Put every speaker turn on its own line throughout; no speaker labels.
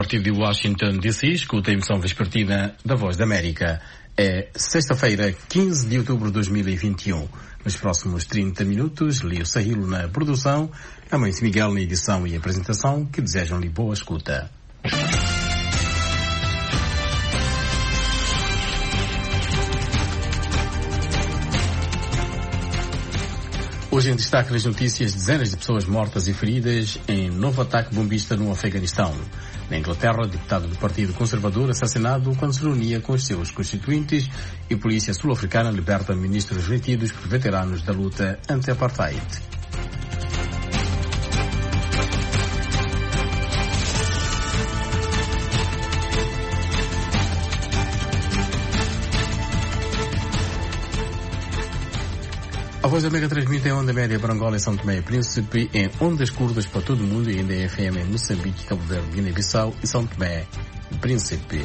A partir de Washington, D.C., escuta a emissão vespertina da Voz da América. É sexta-feira, 15 de outubro de 2021. Nos próximos 30 minutos, Lio Sahilo na produção, Amâncio Miguel na edição e apresentação, que desejam-lhe boa escuta. Hoje em destaque nas notícias, dezenas de pessoas mortas e feridas em novo ataque bombista no Afeganistão. Na Inglaterra, deputado do Partido Conservador assassinado quando se reunia com os seus constituintes, e polícia sul-africana liberta ministros retidos por veteranos da luta anti-apartheid. A Voz da América transmite em onda média para Angola e São Tomé e Príncipe, em ondas curtas para todo o mundo e ainda em FM em Moçambique, Cabo Verde, Guiné-Bissau e São Tomé e Príncipe.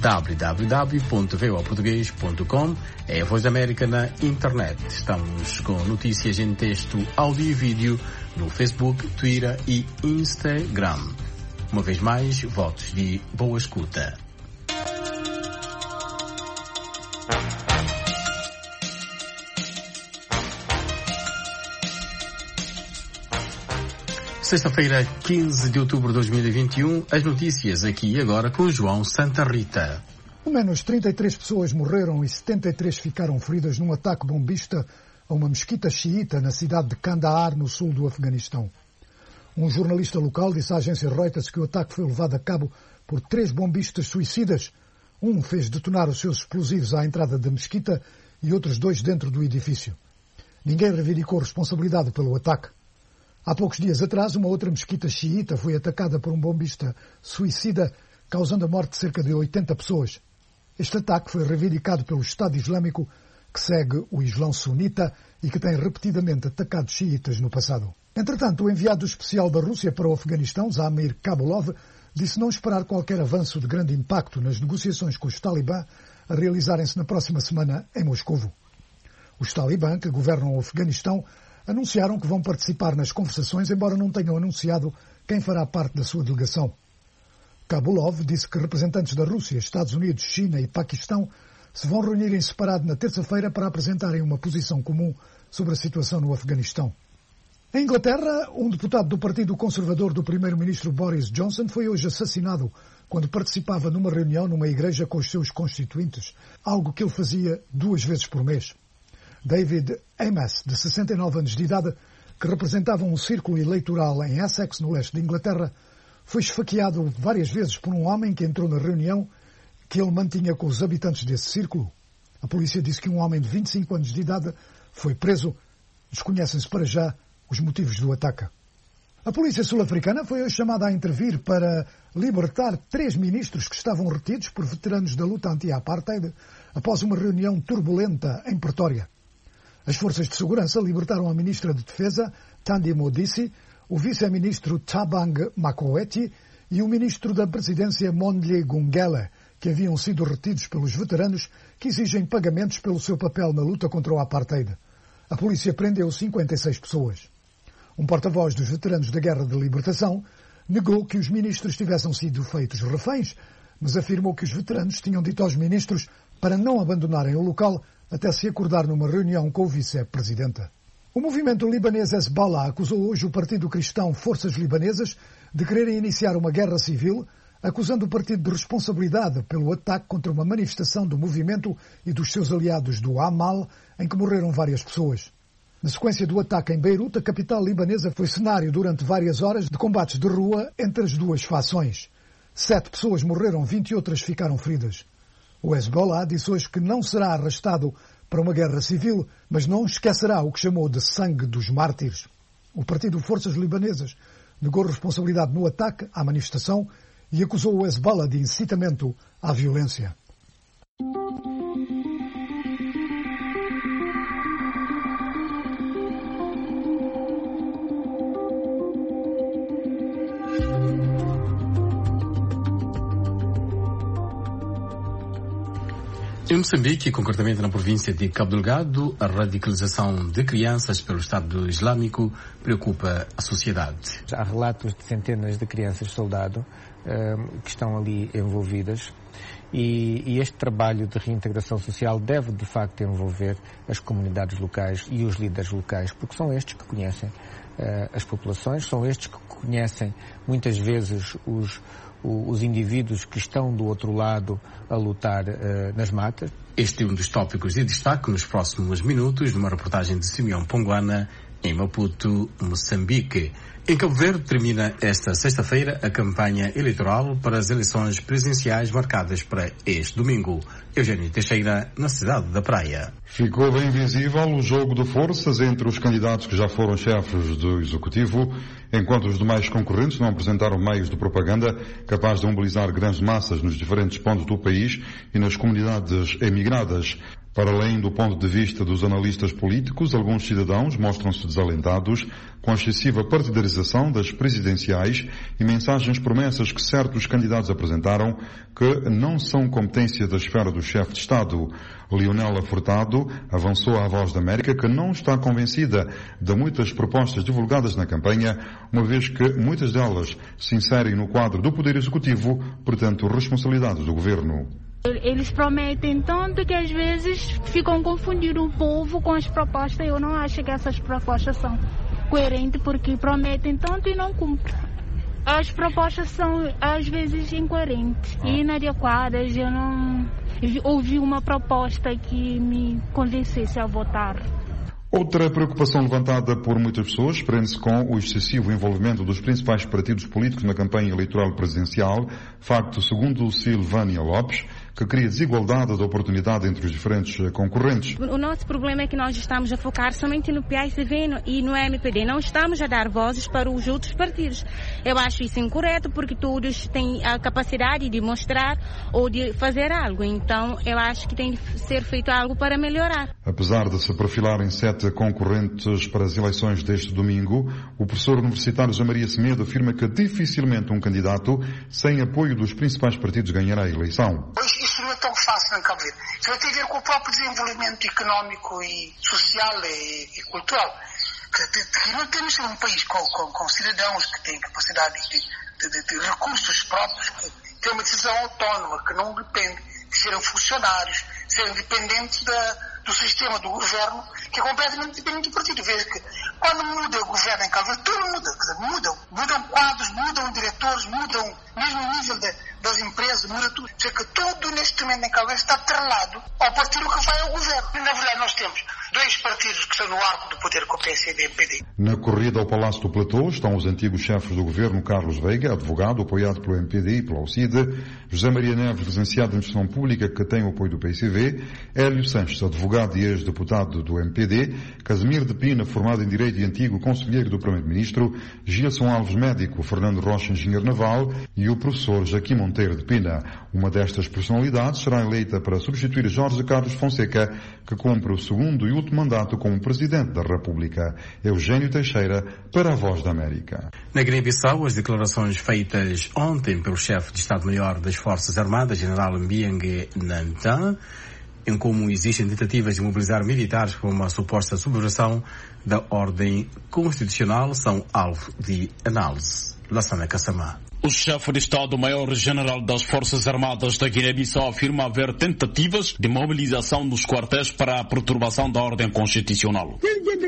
www.voaportugues.com é a Voz da América na internet. Estamos com notícias em texto, áudio e vídeo no Facebook, Twitter e Instagram. Uma vez mais, votos de boa escuta. Sexta-feira, 15 de outubro de 2021, as notícias aqui e agora com João Santa Rita.
Pelo menos 33 pessoas morreram e 73 ficaram feridas num ataque bombista a uma mesquita xiita na cidade de Kandahar, no sul do Afeganistão. Um jornalista local disse à agência Reuters que o ataque foi levado a cabo por 3 bombistas suicidas. Um fez detonar os seus explosivos à entrada da mesquita e outros 2 dentro do edifício. Ninguém reivindicou responsabilidade pelo ataque. Há poucos dias atrás, uma outra mesquita xiita foi atacada por um bombista suicida, causando a morte de cerca de 80 pessoas. Este ataque foi reivindicado pelo Estado Islâmico, que segue o Islão sunita e que tem repetidamente atacado xiitas no passado. Entretanto, o enviado especial da Rússia para o Afeganistão, Zamir Kabulov, disse não esperar qualquer avanço de grande impacto nas negociações com os talibã a realizarem-se na próxima semana em Moscovo. Os talibã, que governam o Afeganistão, anunciaram que vão participar nas conversações, embora não tenham anunciado quem fará parte da sua delegação. Kabulov disse que representantes da Rússia, Estados Unidos, China e Paquistão se vão reunir em separado na terça-feira para apresentarem uma posição comum sobre a situação no Afeganistão. Em Inglaterra, um deputado do Partido Conservador do primeiro-ministro Boris Johnson foi hoje assassinado quando participava numa reunião numa igreja com os seus constituintes, algo que ele fazia 2 vezes por mês. David Amess, de 69 anos de idade, que representava um círculo eleitoral em Essex, no leste de Inglaterra, foi esfaqueado várias vezes por um homem que entrou na reunião que ele mantinha com os habitantes desse círculo. A polícia disse que um homem de 25 anos de idade foi preso. Desconhecem-se para já os motivos do ataque. A polícia sul-africana foi hoje chamada a intervir para libertar 3 ministros que estavam retidos por veteranos da luta anti-apartheid após uma reunião turbulenta em Pretória. As forças de segurança libertaram a ministra de Defesa, Thandi Modise, o vice-ministro Thabang Makoeti e o ministro da Presidência, Mondli Gungela, que haviam sido retidos pelos veteranos que exigem pagamentos pelo seu papel na luta contra o apartheid. A polícia prendeu 56 pessoas. Um porta-voz dos veteranos da Guerra de Libertação negou que os ministros tivessem sido feitos reféns, mas afirmou que os veteranos tinham dito aos ministros para não abandonarem o local até se acordar numa reunião com o vice-presidenta. O movimento libanês Hezbollah acusou hoje o Partido Cristão Forças Libanesas de quererem iniciar uma guerra civil, acusando o partido de responsabilidade pelo ataque contra uma manifestação do movimento e dos seus aliados do Amal, em que morreram várias pessoas. Na sequência do ataque em Beirute, a capital libanesa foi cenário durante várias horas de combates de rua entre as 2 fações. 7 pessoas morreram, 20 outras ficaram feridas. O Hezbollah disse hoje que não será arrastado para uma guerra civil, mas não esquecerá o que chamou de sangue dos mártires. O partido Forças Libanesas negou responsabilidade no ataque à manifestação e acusou o Hezbollah de incitamento à violência.
Em Moçambique, concretamente na província de Cabo Delgado, a radicalização de crianças pelo Estado Islâmico preocupa a sociedade.
Há relatos de centenas de crianças soldado que estão ali envolvidas e este trabalho de reintegração social deve de facto envolver as comunidades locais e os líderes locais, porque são estes que conhecem as populações, são estes que conhecem muitas vezes os indivíduos que estão do outro lado a lutar nas matas.
Este é um dos tópicos de destaque nos próximos minutos, numa reportagem de Simeão Ponguana, em Maputo, Moçambique. Em Cabo Verde termina esta sexta-feira a campanha eleitoral para as eleições presidenciais marcadas para este domingo. Eugênio Teixeira, na cidade da Praia.
Ficou bem visível o jogo de forças entre os candidatos que já foram chefes do Executivo, enquanto os demais concorrentes não apresentaram meios de propaganda capazes de mobilizar grandes massas nos diferentes pontos do país e nas comunidades emigradas. Para além do ponto de vista dos analistas políticos, alguns cidadãos mostram-se desalentados com a excessiva partidarização das presidenciais e mensagens promessas que certos candidatos apresentaram que não são competência da esfera do chefe de Estado. Leonela Furtado avançou à Voz da América que não está convencida de muitas propostas divulgadas na campanha, uma vez que muitas delas se inserem no quadro do Poder Executivo, portanto, responsabilidades do Governo.
Eles prometem tanto que às vezes ficam confundindo o povo com as propostas. Eu não acho que essas propostas são coerentes porque prometem tanto e não cumprem. As propostas são às vezes incoerentes e inadequadas. Eu não ouvi uma proposta que me convencesse a votar.
Outra preocupação levantada por muitas pessoas prende-se com o excessivo envolvimento dos principais partidos políticos na campanha eleitoral presidencial, facto segundo Silvânia Lopes, que cria desigualdade de oportunidade entre os diferentes concorrentes.
O nosso problema é que nós estamos a focar somente no PSV e no MPD. Não estamos a dar vozes para os outros partidos. Eu acho isso incorreto porque todos têm a capacidade de mostrar ou de fazer algo. Então, eu acho que tem de ser feito algo para melhorar.
Apesar de se perfilarem 7 concorrentes para as eleições deste domingo, o professor universitário José Maria Semedo afirma que dificilmente um candidato sem apoio dos principais partidos ganhará a eleição.
Isso não é tão fácil em Cabo Verde. Isso vai ter a ver com o próprio desenvolvimento económico e social e cultural. Que não temos um país com cidadãos que têm capacidade de recursos próprios, que têm uma decisão autónoma, que não depende de serem funcionários, serem dependentes do sistema do governo, que é completamente dependente do partido. Veja que quando muda o governo em Cabo Verde, tudo muda. Quer dizer, mudam quadros, mudam diretores, mudam mesmo o nível das empresas, muda tudo. Quer dizer que tudo neste momento em Cabo Verde está atrelado ao partido que vai ao governo. E, na verdade, nós temos 2 partidos que estão no arco do poder, com o PSD e o MPD.
Na corrida ao Palácio do Platô estão os antigos chefes do governo Carlos Veiga, advogado, apoiado pelo MPD e pela UCIDE, José Maria Neves, licenciado em Administração Pública, que tem o apoio do PSV, Hélio Sanches, advogado e ex-deputado do MPD, Casimiro de Pina, formado em Direito e antigo conselheiro do Primeiro-Ministro, Gilson Alves, médico, Fernando Rocha, engenheiro naval, e o professor Joaquim Monteiro de Pina. Uma destas personalidades será eleita para substituir Jorge Carlos Fonseca, que cumpre o segundo e último mandato como Presidente da República. Eugênio Teixeira, para a Voz da América.
Na Guiné-Bissau, as declarações feitas ontem pelo chefe de Estado-Maior das Forças Armadas, General Mbienge Nantan, em como existem tentativas de mobilizar militares para uma suposta subversão da ordem constitucional, são alvo de análise. Lassana Kassamá.
O chefe de Estado-Maior-General das Forças Armadas da Guiné-Bissau afirma haver tentativas de mobilização nos quartéis para a perturbação da ordem constitucional.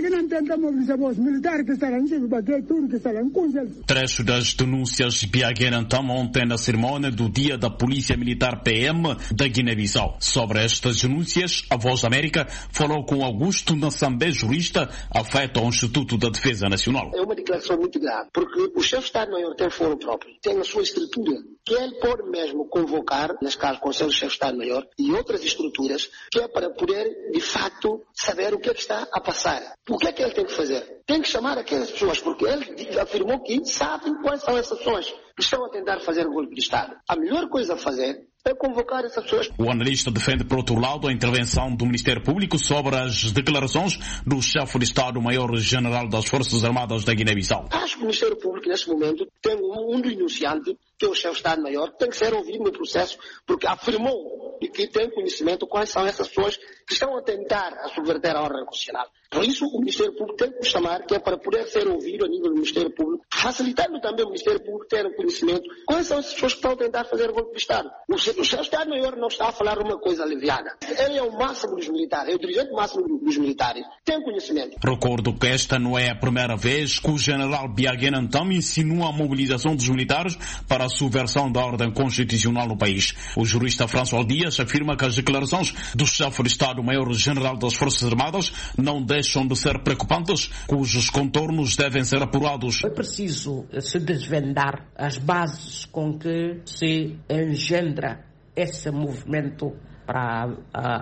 Trecho das denúncias de Biaguerantam ontem na cerimônia do Dia da Polícia Militar PM da Guiné-Bissau. Sobre estas denúncias, a Voz da América falou com Augusto Nassambé, jurista afeto ao Instituto da Defesa Nacional.
É uma declaração muito grave, porque o chefe de Estado-Maior tem foro próprio, tem a sua estrutura, que ele pode mesmo convocar, neste caso, o Conselho de Chefe de Estado-Maior e outras estruturas, que é para poder, de facto, saber o que é que está a passar. O que é que ele tem que fazer? Tem que chamar aquelas pessoas, porque ele afirmou que sabem quais são essas pessoas que estão a tentar fazer o golpe de Estado. A melhor coisa a fazer é convocar essas pessoas.
O analista defende, por outro lado, a intervenção do Ministério Público sobre as declarações do chefe de Estado-Maior-General das Forças Armadas da Guiné-Bissau.
Acho que o Ministério Público, neste momento, tem um denunciante, que é o chefe de Estado-Maior, que tem que ser ouvido no processo, porque afirmou e que têm conhecimento quais são essas pessoas que estão a tentar a subverter a ordem constitucional. Por isso, o Ministério Público tem que chamar, que é para poder ser ouvido a nível do Ministério Público, facilitando também o Ministério Público ter conhecimento quais são as pessoas que estão a tentar fazer golpe de Estado. O chefe de Estado-Maior não está a falar uma coisa aliviada. Ele é o máximo dos militares, é o dirigente máximo dos militares. Tem conhecimento.
Recordo que esta não é a primeira vez que o general Biagena Ntama insinua a mobilização dos militares para a subversão da ordem constitucional no país. O jurista François Dias afirma que as declarações do chefe de Estado-Maior-General das Forças Armadas não deixam de ser preocupantes, cujos contornos devem ser apurados.
É preciso se desvendar as bases com que se engendra esse movimento para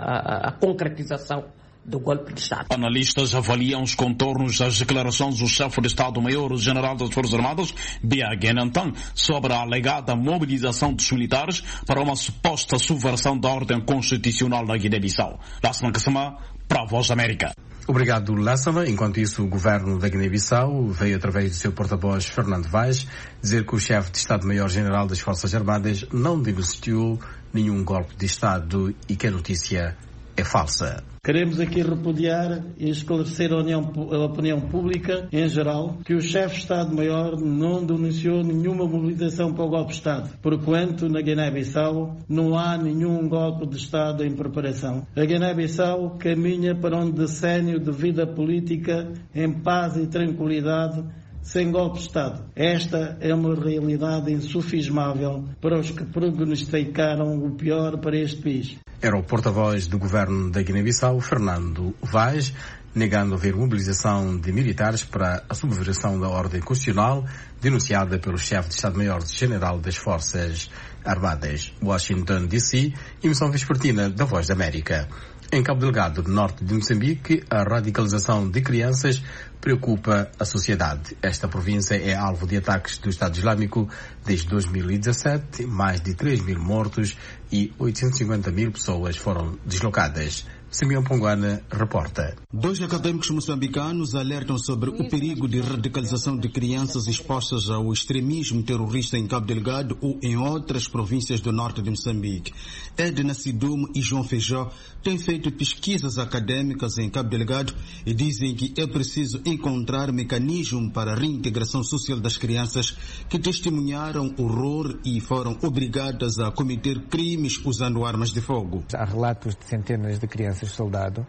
a concretização do golpe de Estado.
Analistas avaliam os contornos das declarações do chefe de Estado-Maior-General das Forças Armadas, Biagena Ntama, sobre a alegada mobilização dos militares para uma suposta subversão da ordem constitucional na Guiné-Bissau. Lassana Kassama, para a Voz da América.
Obrigado, Lassana. Enquanto isso, o governo da Guiné-Bissau veio, através do seu porta-voz, Fernando Vaz, dizer que o chefe de Estado-Maior-General das Forças Armadas não denunciou nenhum golpe de Estado e que a notícia é falsa.
Queremos aqui repudiar e esclarecer a opinião pública, em geral, que o chefe de Estado-Maior não denunciou nenhuma mobilização para o golpe de Estado, porquanto na Guiné-Bissau não há nenhum golpe de Estado em preparação. A Guiné-Bissau caminha para um decénio de vida política em paz e tranquilidade, sem golpe de Estado. Esta é uma realidade insufismável para os que prognosticaram o pior para este país.
Era o porta-voz do governo da Guiné-Bissau, Fernando Vaz, negando haver mobilização de militares para a subversão da ordem constitucional, denunciada pelo chefe de Estado-Maior-General das Forças Armadas. Washington, D.C., emissão vespertina da Voz da América. Em Cabo Delgado, no norte de Moçambique, a radicalização de crianças preocupa a sociedade. Esta província é alvo de ataques do Estado Islâmico desde 2017. Mais de 3.000 mortos e 850.000 pessoas foram deslocadas. Simeão Ponguana reporta.
2 académicos moçambicanos alertam sobre o perigo de radicalização de crianças expostas ao extremismo terrorista em Cabo Delgado ou em outras províncias do norte de Moçambique. Edna Sidumo e João Feijó têm feito pesquisas acadêmicas em Cabo Delgado e dizem que é preciso encontrar mecanismo para a reintegração social das crianças que testemunharam horror e foram obrigadas a cometer crimes usando armas de fogo.
Há relatos de centenas de crianças soldado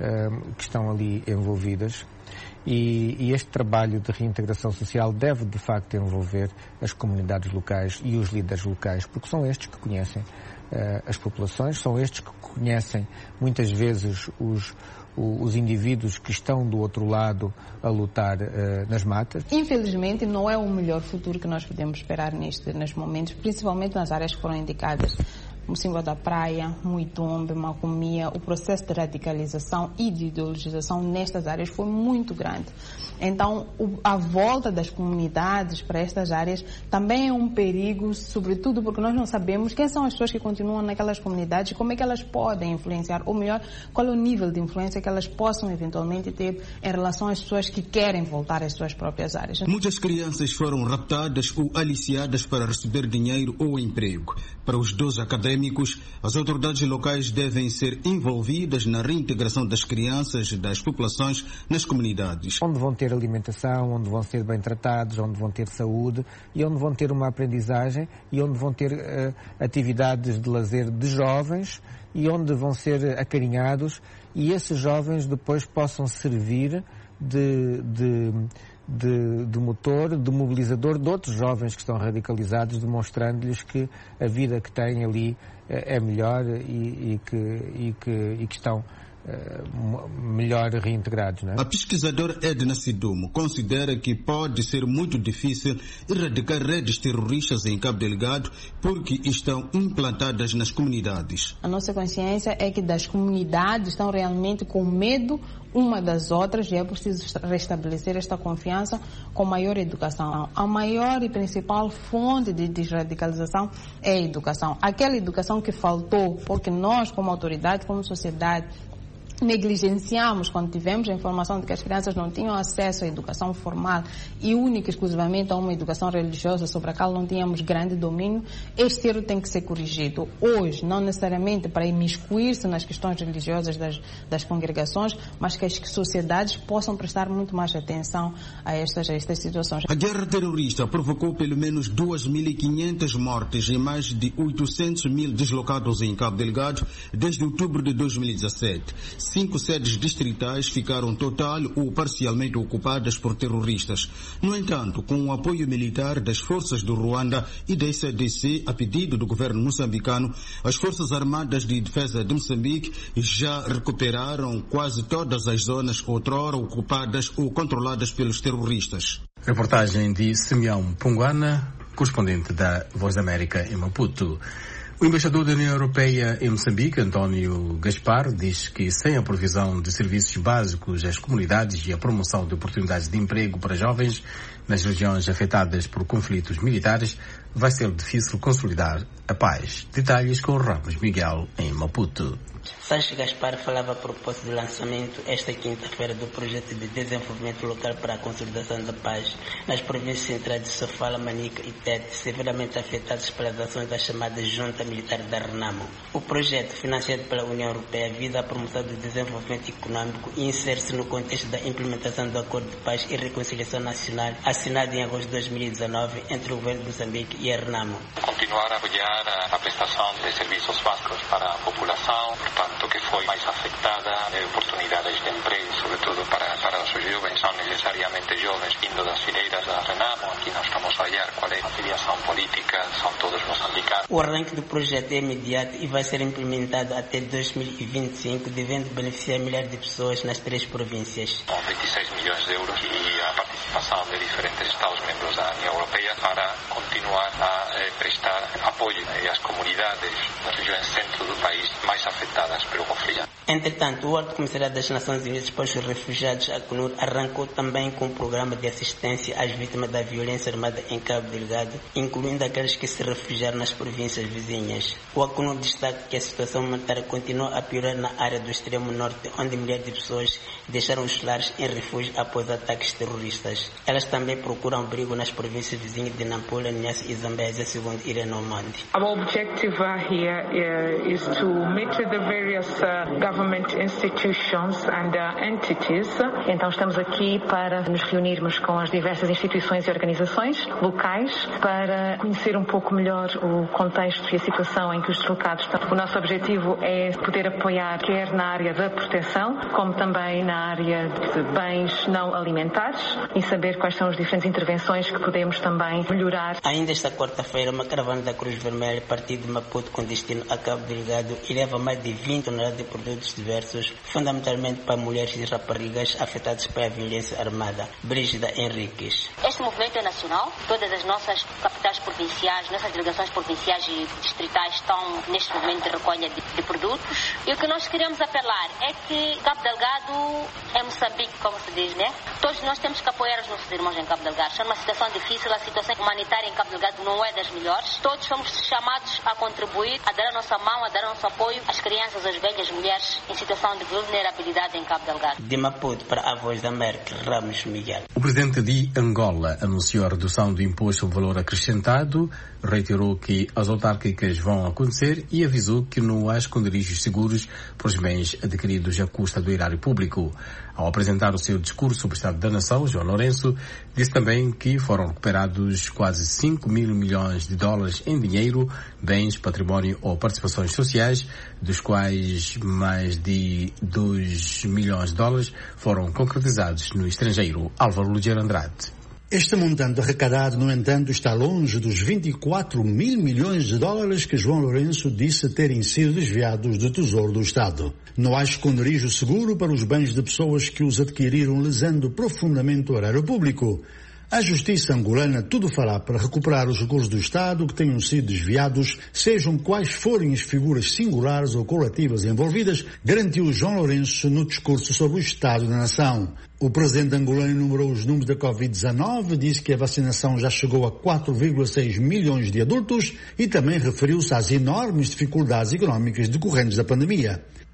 que estão ali envolvidas e este trabalho de reintegração social deve de facto envolver as comunidades locais e os líderes locais, porque são estes que conhecem as populações, são estes que conhecem muitas vezes os indivíduos que estão do outro lado a lutar nas matas.
Infelizmente não é o melhor futuro que nós podemos esperar nestes momentos, principalmente nas áreas que foram indicadas. Mocimboa da Praia, Muitombe, Macomia, o processo de radicalização e de ideologização nestas áreas foi muito grande. Então, a volta das comunidades para estas áreas também é um perigo, sobretudo porque nós não sabemos quem são as pessoas que continuam naquelas comunidades e como é que elas podem influenciar, ou melhor, qual é o nível de influência que elas possam eventualmente ter em relação às pessoas que querem voltar às suas próprias áreas.
Muitas crianças foram raptadas ou aliciadas para receber dinheiro ou emprego. Para os 12 académicos, as autoridades locais devem ser envolvidas na reintegração das crianças das populações nas comunidades.
Onde vão ter alimentação, onde vão ser bem tratados, onde vão ter saúde e onde vão ter uma aprendizagem e onde vão ter atividades de lazer de jovens e onde vão ser acarinhados e esses jovens depois possam servir de motor, de mobilizador de outros jovens que estão radicalizados, demonstrando-lhes que a vida que têm ali é melhor e que estão melhor reintegrados, não é?
A pesquisadora Edna Sidumo considera que pode ser muito difícil erradicar redes terroristas em Cabo Delgado porque estão implantadas nas comunidades.
A nossa consciência é que das comunidades estão realmente com medo uma das outras e é preciso restabelecer esta confiança com maior educação. A maior e principal fonte de desradicalização é a educação. Aquela educação que faltou, porque nós, como autoridade, como sociedade, negligenciamos quando tivemos a informação de que as crianças não tinham acesso à educação formal e única e exclusivamente a uma educação religiosa sobre a qual não tínhamos grande domínio, este erro tem que ser corrigido. Hoje, não necessariamente para imiscuir-se nas questões religiosas das congregações, mas que as sociedades possam prestar muito mais atenção a estas situações.
A guerra terrorista provocou pelo menos 2.500 mortes e mais de 800.000 deslocados em Cabo Delgado desde outubro de 2017. 5 sedes distritais ficaram total ou parcialmente ocupadas por terroristas. No entanto, com o apoio militar das forças do Ruanda e da SADC, a pedido do governo moçambicano, as Forças Armadas de Defesa de Moçambique já recuperaram quase todas as zonas outrora ocupadas ou controladas pelos terroristas.
Reportagem de Simeão Punguana, correspondente da Voz da América em Maputo. O embaixador da União Europeia em Moçambique, António Gaspar, diz que sem a provisão de serviços básicos às comunidades e a promoção de oportunidades de emprego para jovens nas regiões afetadas por conflitos militares, vai ser difícil consolidar a paz. Detalhes com Ramos Miguel em Maputo.
Sanches Gaspar falava a propósito do lançamento esta quinta-feira do projeto de desenvolvimento local para a consolidação da paz nas províncias centrais de Sofala, Manica e Tete, severamente afetadas pelas ações da chamada Junta Militar da Renamo. O projeto, financiado pela União Europeia, visa a promoção do desenvolvimento econômico e insere-se no contexto da implementação do Acordo de Paz e Reconciliação Nacional, assinado em agosto de 2019 entre o governo de Moçambique e a Renamo.
Continuar a apoiar a prestação de serviços básicos para a população, portanto, que foi mais afetada, oportunidades de emprego, sobretudo para os jovens, são necessariamente jovens vindo das fileiras da Renamo. Aqui nós estamos a olhar qual é a filiação política, são todos moçambicanos.
O arranque do projeto é imediato e vai ser implementado até 2025, devendo beneficiar milhares de pessoas nas 3 províncias.
Com 26 milhões de euros e a participação de diferentes Estados-membros da União Europeia para continuar a prestar apoio às comunidades das regiões centro do país mais afetadas pelo conflito.
Entretanto, o Alto Comissariado das Nações Unidas para os Refugiados, ACNUR, arrancou também com um programa de assistência às vítimas da violência armada em Cabo Delgado, incluindo aqueles que se refugiaram nas províncias vizinhas. O ACNUR destaca que a situação humanitária continua a piorar na área do extremo norte, onde milhares de pessoas deixaram os lares em refúgio após ataques terroristas. Elas também procuram abrigo nas províncias vizinhas de Nampula, Niassa e Zambésia, segundo Irene Omandi.
Our objective here is to meet the various government institutions and entities.
Então estamos aqui para nos reunirmos com as diversas instituições e organizações locais para conhecer um pouco melhor o contexto e a situação em que os deslocados estão. O nosso objetivo é poder apoiar quer na área da proteção, como também na área de bens não alimentares e saber quais são as diferentes intervenções que podemos também melhorar.
Ainda esta quarta-feira, uma caravana da Cruz Vermelha partiu de Maputo com destino a Cabo Delgado e leva mais de 20 toneladas de produtos diversos, fundamentalmente para mulheres e raparigas afetadas pela violência armada. Brígida Henriques.
Este movimento é nacional, todas as nossas capitais provinciais, nossas delegações provinciais e distritais estão neste movimento de recolha de produtos. E o que nós queremos apelar é que Cabo Delgado é Moçambique, como se diz, né? Todos nós temos que apoiar os nossos irmãos em Cabo Delgado. Está numa situação difícil, a situação humanitária em Cabo Delgado não é das melhores. Todos somos chamados a contribuir, a dar a nossa mão, a dar o nosso apoio às crianças, às velhas, mulheres em situação de vulnerabilidade em Cabo Delgado.
De Maputo para a Voz da América, Ramos Miguel.
O presidente de Angola anunciou a redução do imposto ao valor acrescentado, reiterou que as autárquicas vão acontecer e avisou que não há esconderijos seguros para os bens adquiridos à custa do erário público. Ao apresentar o seu discurso sobre o Estado da Nação, João Lourenço disse também que foram recuperados quase 5 mil milhões de dólares em dinheiro, bens, património ou participações sociais, dos quais mais de 2 milhões de dólares foram concretizados no estrangeiro. Álvaro Lugeiro Andrade.
Este montante arrecadado, no entanto, está longe dos 24 mil milhões de dólares que João Lourenço disse terem sido desviados do Tesouro do Estado. Não há esconderijo seguro para os bens de pessoas que os adquiriram lesando profundamente o erário público. A justiça angolana tudo fará para recuperar os recursos do Estado que tenham sido desviados, sejam quais forem as figuras singulares ou coletivas envolvidas, garantiu João Lourenço no discurso sobre o Estado da Nação. O presidente angolano enumerou os números da Covid-19, disse que a vacinação já chegou a 4,6 milhões de adultos e também referiu-se às enormes dificuldades económicas decorrentes da pandemia.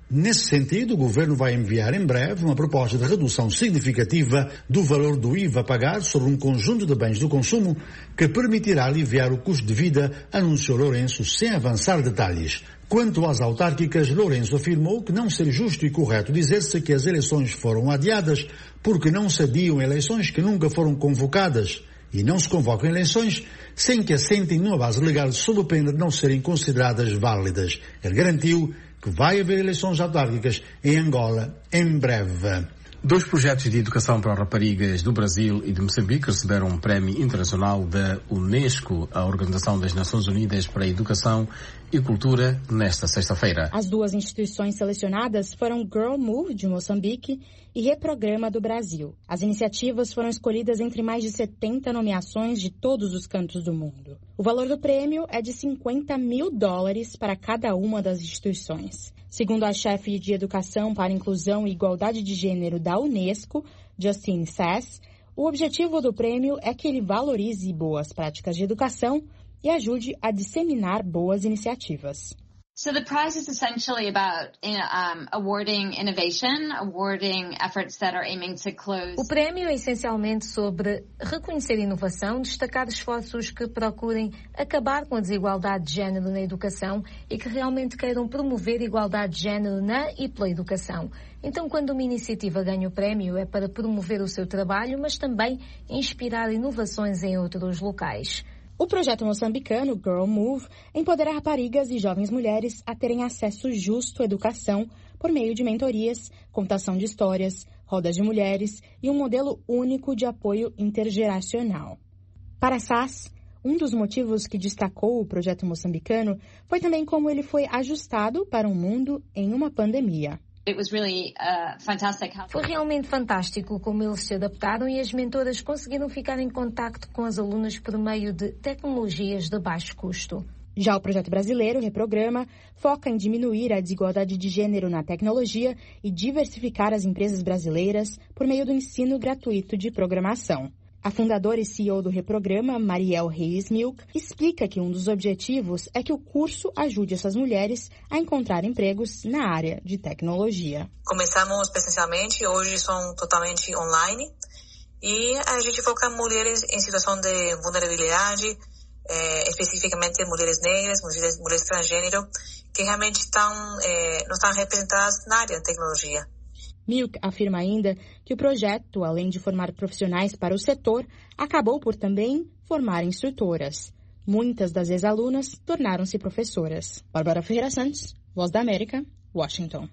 Nesse sentido, o Governo vai enviar em breve uma proposta de redução significativa do valor do IVA a pagar sobre um conjunto de bens do consumo que permitirá aliviar o custo de vida, anunciou Lourenço sem avançar detalhes. Quanto às autárquicas, Lourenço afirmou que não seria justo e correto dizer-se que as eleições foram adiadas porque não se adiam eleições que nunca foram convocadas e não se convocam eleições sem que assentem numa base legal sob pena de não serem consideradas válidas. Ele garantiu que vai haver eleições autárquicas em Angola em breve.
2 projetos de educação para raparigas do Brasil e de Moçambique receberam um prémio internacional da Unesco, a Organização das Nações Unidas para a Educação e Cultura, nesta sexta-feira.
As 2 instituições selecionadas foram Girl Move, de Moçambique, e Reprograma do Brasil. As iniciativas foram escolhidas entre mais de 70 nomeações de todos os cantos do mundo. O valor do prêmio é de $50 mil para cada uma das instituições. Segundo a chefe de Educação para Inclusão e Igualdade de Gênero da Unesco, Justine Sass, o objetivo do prêmio é que ele valorize boas práticas de educação e ajude a disseminar boas iniciativas.
So the prize is essentially about awarding innovation, awarding efforts that are aiming to close.
O prémio é essencialmente sobre reconhecer inovação, destacar esforços que procurem acabar com a desigualdade de género na educação e que realmente queiram promover igualdade de género na e pela educação. Então, quando uma iniciativa ganha o prémio, é para promover o seu trabalho, mas também inspirar inovações em outros locais.
O projeto moçambicano Girl Move empodera raparigas e jovens mulheres a terem acesso justo à educação por meio de mentorias, contação de histórias, rodas de mulheres e um modelo único de apoio intergeracional. Para Sass, um dos motivos que destacou o projeto moçambicano foi também como ele foi ajustado para um mundo em uma pandemia.
Foi realmente fantástico como eles se adaptaram e as mentoras conseguiram ficar em contacto com as alunas por meio de tecnologias de baixo custo.
Já o projeto brasileiro, Reprograma, foca em diminuir a desigualdade de gênero na tecnologia e diversificar as empresas brasileiras por meio do ensino gratuito de programação. A fundadora e CEO do Reprograma, Mariel Reis Milk, explica que um dos objetivos é que o curso ajude essas mulheres a encontrar empregos na área de tecnologia.
Começamos presencialmente, hoje são totalmente online e a gente foca em mulheres em situação de vulnerabilidade, especificamente mulheres negras, mulheres transgênero, que realmente não estão representadas na área de tecnologia.
Milk afirma ainda que o projeto, além de formar profissionais para o setor, acabou por também formar instrutoras. Muitas das ex-alunas tornaram-se professoras. Bárbara Ferreira Santos, Voz da América, Washington.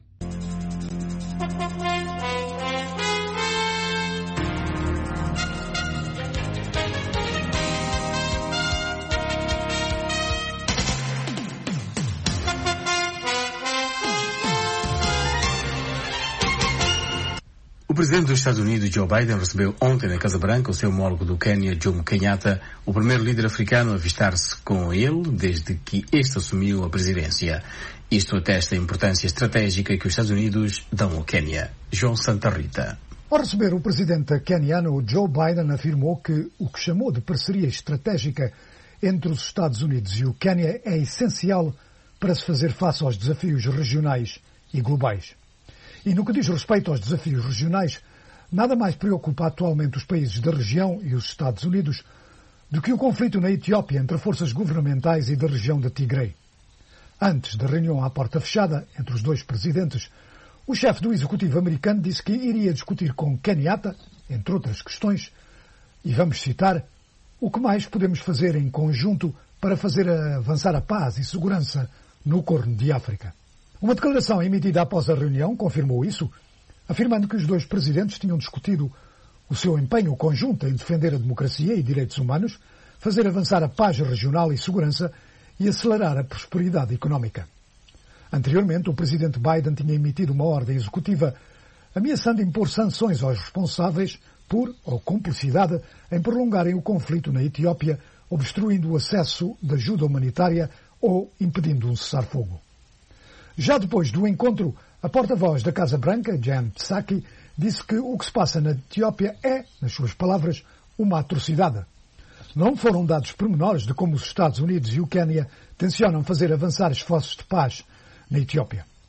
O presidente dos Estados Unidos, Joe Biden, recebeu ontem na Casa Branca o seu homólogo do Quênia, Jomo Kenyatta, o primeiro líder africano a avistar-se com ele desde que este assumiu a presidência. Isto atesta a importância estratégica que os Estados Unidos dão ao Quênia. João Santa Rita.
Ao receber o presidente queniano, Joe Biden afirmou que o que chamou de parceria estratégica entre os Estados Unidos e o Quênia é essencial para se fazer face aos desafios regionais e globais. E no que diz respeito aos desafios regionais, nada mais preocupa atualmente os países da região e os Estados Unidos do que o conflito na Etiópia entre forças governamentais e da região de Tigray. Antes da reunião à porta fechada entre os 2 presidentes, o chefe do executivo americano disse que iria discutir com Kenyatta, entre outras questões, e vamos citar, o que mais podemos fazer em conjunto para fazer avançar a paz e segurança no Corno de África. Uma declaração emitida após a reunião confirmou isso, afirmando que os 2 presidentes tinham discutido o seu empenho conjunto em defender a democracia e direitos humanos, fazer avançar a paz regional e segurança e acelerar a prosperidade económica. Anteriormente, o presidente Biden tinha emitido uma ordem executiva ameaçando impor sanções aos responsáveis por ou cumplicidade em prolongarem o conflito na Etiópia, obstruindo o acesso de ajuda humanitária ou impedindo um cessar-fogo. Já depois do encontro, a porta-voz da Casa Branca, Jen Psaki, disse que o que se passa na Etiópia é, nas suas palavras, uma atrocidade. Não foram dados pormenores de como os Estados Unidos e o Quênia tencionam fazer avançar esforços de paz na Etiópia.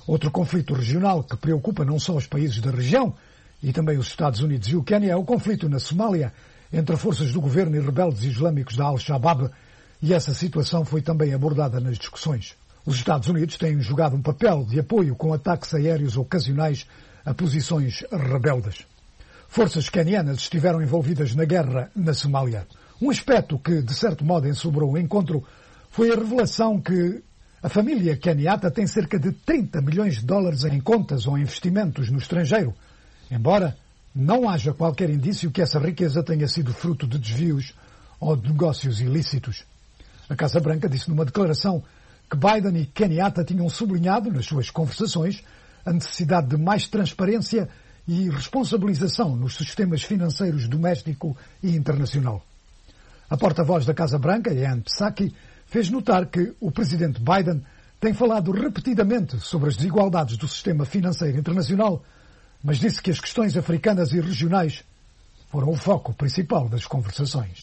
Outro conflito regional que preocupa não só os países da região e também os Estados Unidos e o Quênia é o conflito na Somália entre forças do governo e rebeldes islâmicos da Al-Shabaab, e essa situação foi também abordada nas discussões. Os Estados Unidos têm jogado um papel de apoio com ataques aéreos ocasionais a posições rebeldes. Forças quenianas estiveram envolvidas na guerra na Somália. Um aspecto que, de certo modo, ensobrou o encontro foi a revelação que a família Kenyatta tem cerca de 30 milhões de dólares em contas ou investimentos no estrangeiro, embora não haja qualquer indício que essa riqueza tenha sido fruto de desvios ou de negócios ilícitos. A Casa Branca disse numa declaração que Biden e Kenyatta tinham sublinhado nas suas conversações a necessidade de mais transparência e responsabilização nos sistemas financeiros doméstico e internacional. A porta-voz da Casa Branca, Jen Psaki, fez notar que o presidente Biden tem falado repetidamente sobre as desigualdades do sistema financeiro internacional, mas disse que as questões africanas e regionais foram o foco principal das conversações.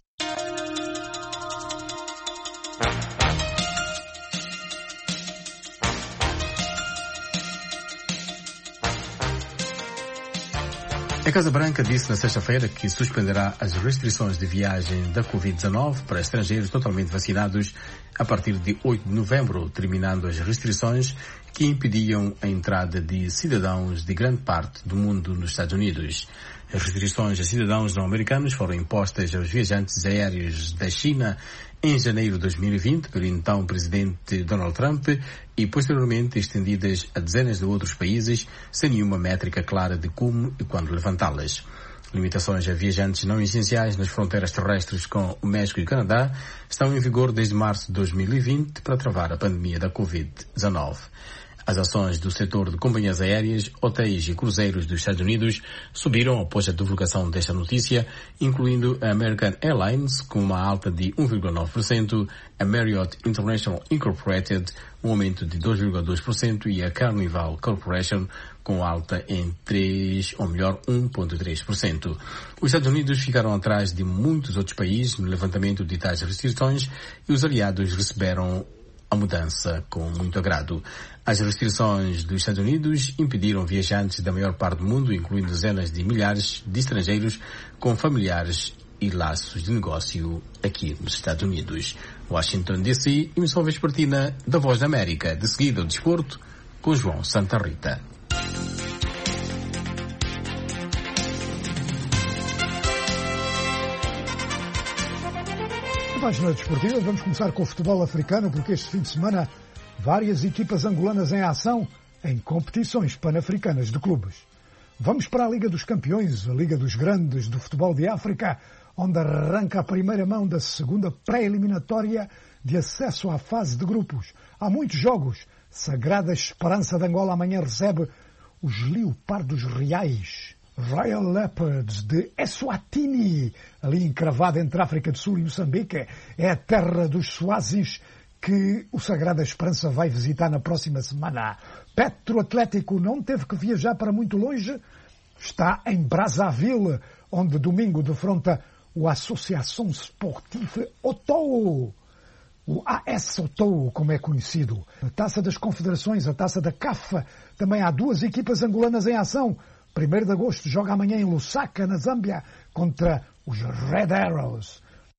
A Casa Branca disse na sexta-feira que suspenderá as restrições de viagem da Covid-19 para estrangeiros totalmente vacinados a partir de 8 de novembro, terminando as restrições que impediam a entrada de cidadãos de grande parte do mundo nos Estados Unidos. As restrições a cidadãos não americanos foram impostas aos viajantes aéreos da China em janeiro de 2020 pelo então presidente Donald Trump e posteriormente estendidas a dezenas de outros países sem nenhuma métrica clara de como e quando levantá-las. Limitações a viajantes não essenciais nas fronteiras terrestres com o México e o Canadá estão em vigor desde março de 2020 para travar a pandemia da Covid-19. As ações do setor de companhias aéreas, hotéis e cruzeiros dos Estados Unidos subiram após a divulgação desta notícia, incluindo a American Airlines, com uma alta de 1,9%, a Marriott International Incorporated, um aumento de 2,2%, e a Carnival Corporation, com alta em 1,3%. Os Estados Unidos ficaram atrás de muitos outros países no levantamento de tais restrições e os aliados receberam a mudança com muito agrado. As restrições dos Estados Unidos impediram viajantes da maior parte do mundo, incluindo dezenas de milhares de estrangeiros com familiares e laços de negócio aqui nos Estados Unidos. Washington, D.C., emissão vespertina da Voz da América. De seguida, o desporto com João Santa Rita.
Página desportiva, vamos começar com o futebol africano, porque este fim de semana várias equipas angolanas em ação em competições pan-africanas de clubes. Vamos para a Liga dos Campeões, a Liga dos Grandes do Futebol de África, onde arranca a primeira mão da segunda pré-eliminatória de acesso à fase de grupos. Há muitos jogos. Sagrada Esperança de Angola amanhã recebe os Leopardos Reais, Royal Leopards de Eswatini, ali encravado entre a África do Sul e Moçambique. É a terra dos Swazis que o Sagrada Esperança vai visitar na próxima semana. Petro Atlético não teve que viajar para muito longe, está em Brazzaville, onde domingo defronta o Associação Sportive Otou, o AS Otou, como é conhecido. A Taça das Confederações, a Taça da CAF, também há duas equipas angolanas em ação. 1º de agosto joga amanhã em Lusaka, na Zâmbia, contra os Red Arrows.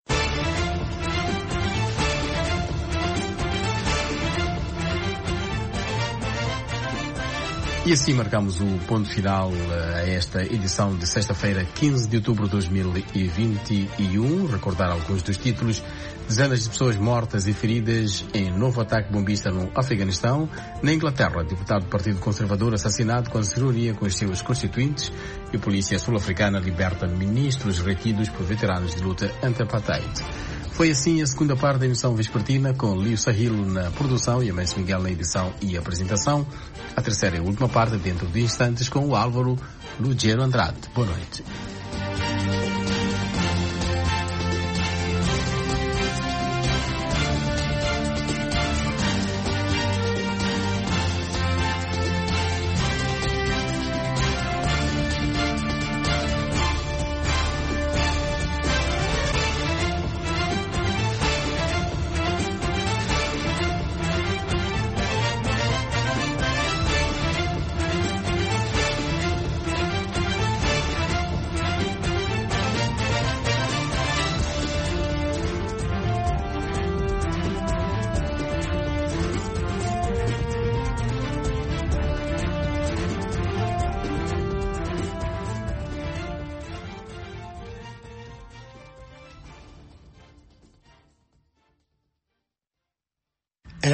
E assim marcamos o ponto final a esta edição de sexta-feira, 15 de outubro de 2021. Recordar alguns dos títulos: dezenas de pessoas mortas e feridas em novo ataque bombista no Afeganistão. Na Inglaterra, deputado do Partido Conservador assassinado quando se reunia com os seus constituintes. E a polícia sul-africana liberta ministros retidos por veteranos de luta anti-apartheid. Foi assim a segunda parte da emissão vespertina, com Lio Sahilo na produção e Amâncio Miguel na edição e apresentação. A terceira e última parte dentro de instantes com o Álvaro Lugero Andrade. Boa noite.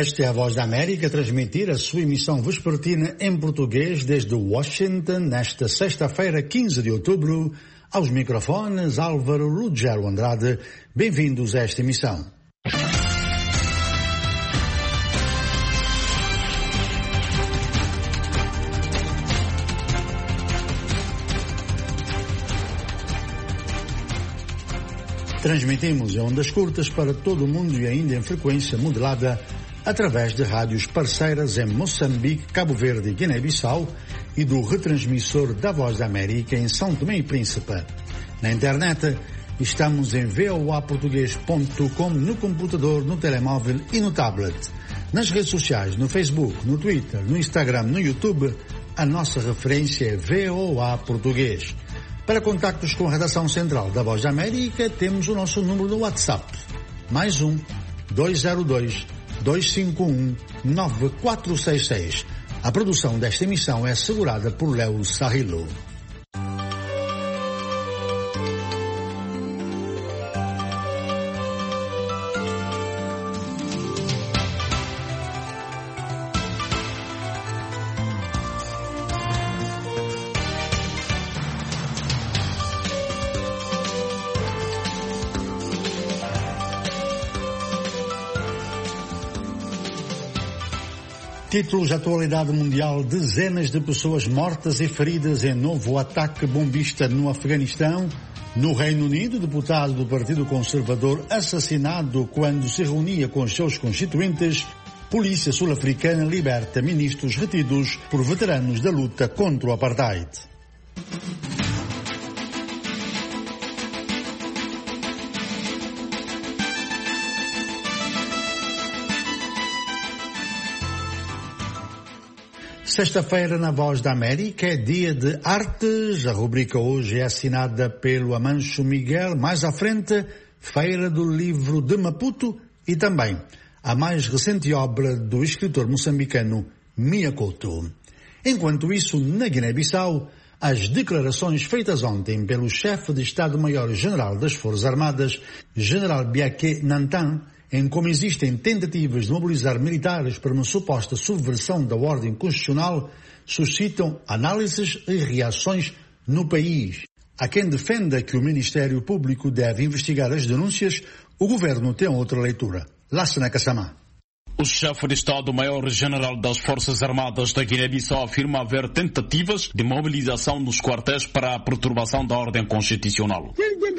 Esta é a Voz da América a transmitir a sua emissão vespertina em português desde Washington, nesta sexta-feira, 15 de outubro. Aos microfones, Álvaro Ruggiero Andrade. Bem-vindos a esta emissão. Transmitimos em ondas curtas para todo o mundo e ainda em frequência modulada através de rádios parceiras em Moçambique, Cabo Verde e Guiné-Bissau e do retransmissor da Voz da América em São Tomé e Príncipe. Na internet, estamos em voaportugues.com, no computador, no telemóvel e no tablet. Nas redes sociais, no Facebook, no Twitter, no Instagram, no YouTube, a nossa referência é VOA Português. Para contactos com a redação central da Voz da América, temos o nosso número no WhatsApp. Mais 202-251-9466. A produção desta emissão é assegurada por Léo Sarrilo. Títulos de atualidade mundial: dezenas de pessoas mortas e feridas em novo ataque bombista no Afeganistão. No Reino Unido, deputado do Partido Conservador assassinado quando se reunia com os seus constituintes. Polícia sul-africana liberta ministros retidos por veteranos da luta contra o apartheid. Sexta-feira, na Voz da América, é dia de artes. A rubrica hoje é assinada pelo Amancho Miguel. Mais à frente, Feira do Livro de Maputo e também a mais recente obra do escritor moçambicano Mia Couto. Enquanto isso, na Guiné-Bissau, as declarações feitas ontem pelo chefe de Estado-Maior-General das Forças Armadas, General Biaké Nantan, em como existem tentativas de mobilizar militares para uma suposta subversão da ordem constitucional, suscitam análises e reações no país. Há quem defenda que o Ministério Público deve investigar as denúncias. O governo tem outra leitura. Lassana Kassamá.
O chefe de Estado-Maior-General das Forças Armadas da Guiné-Bissau afirma haver tentativas de mobilização nos quartéis para a perturbação da ordem constitucional.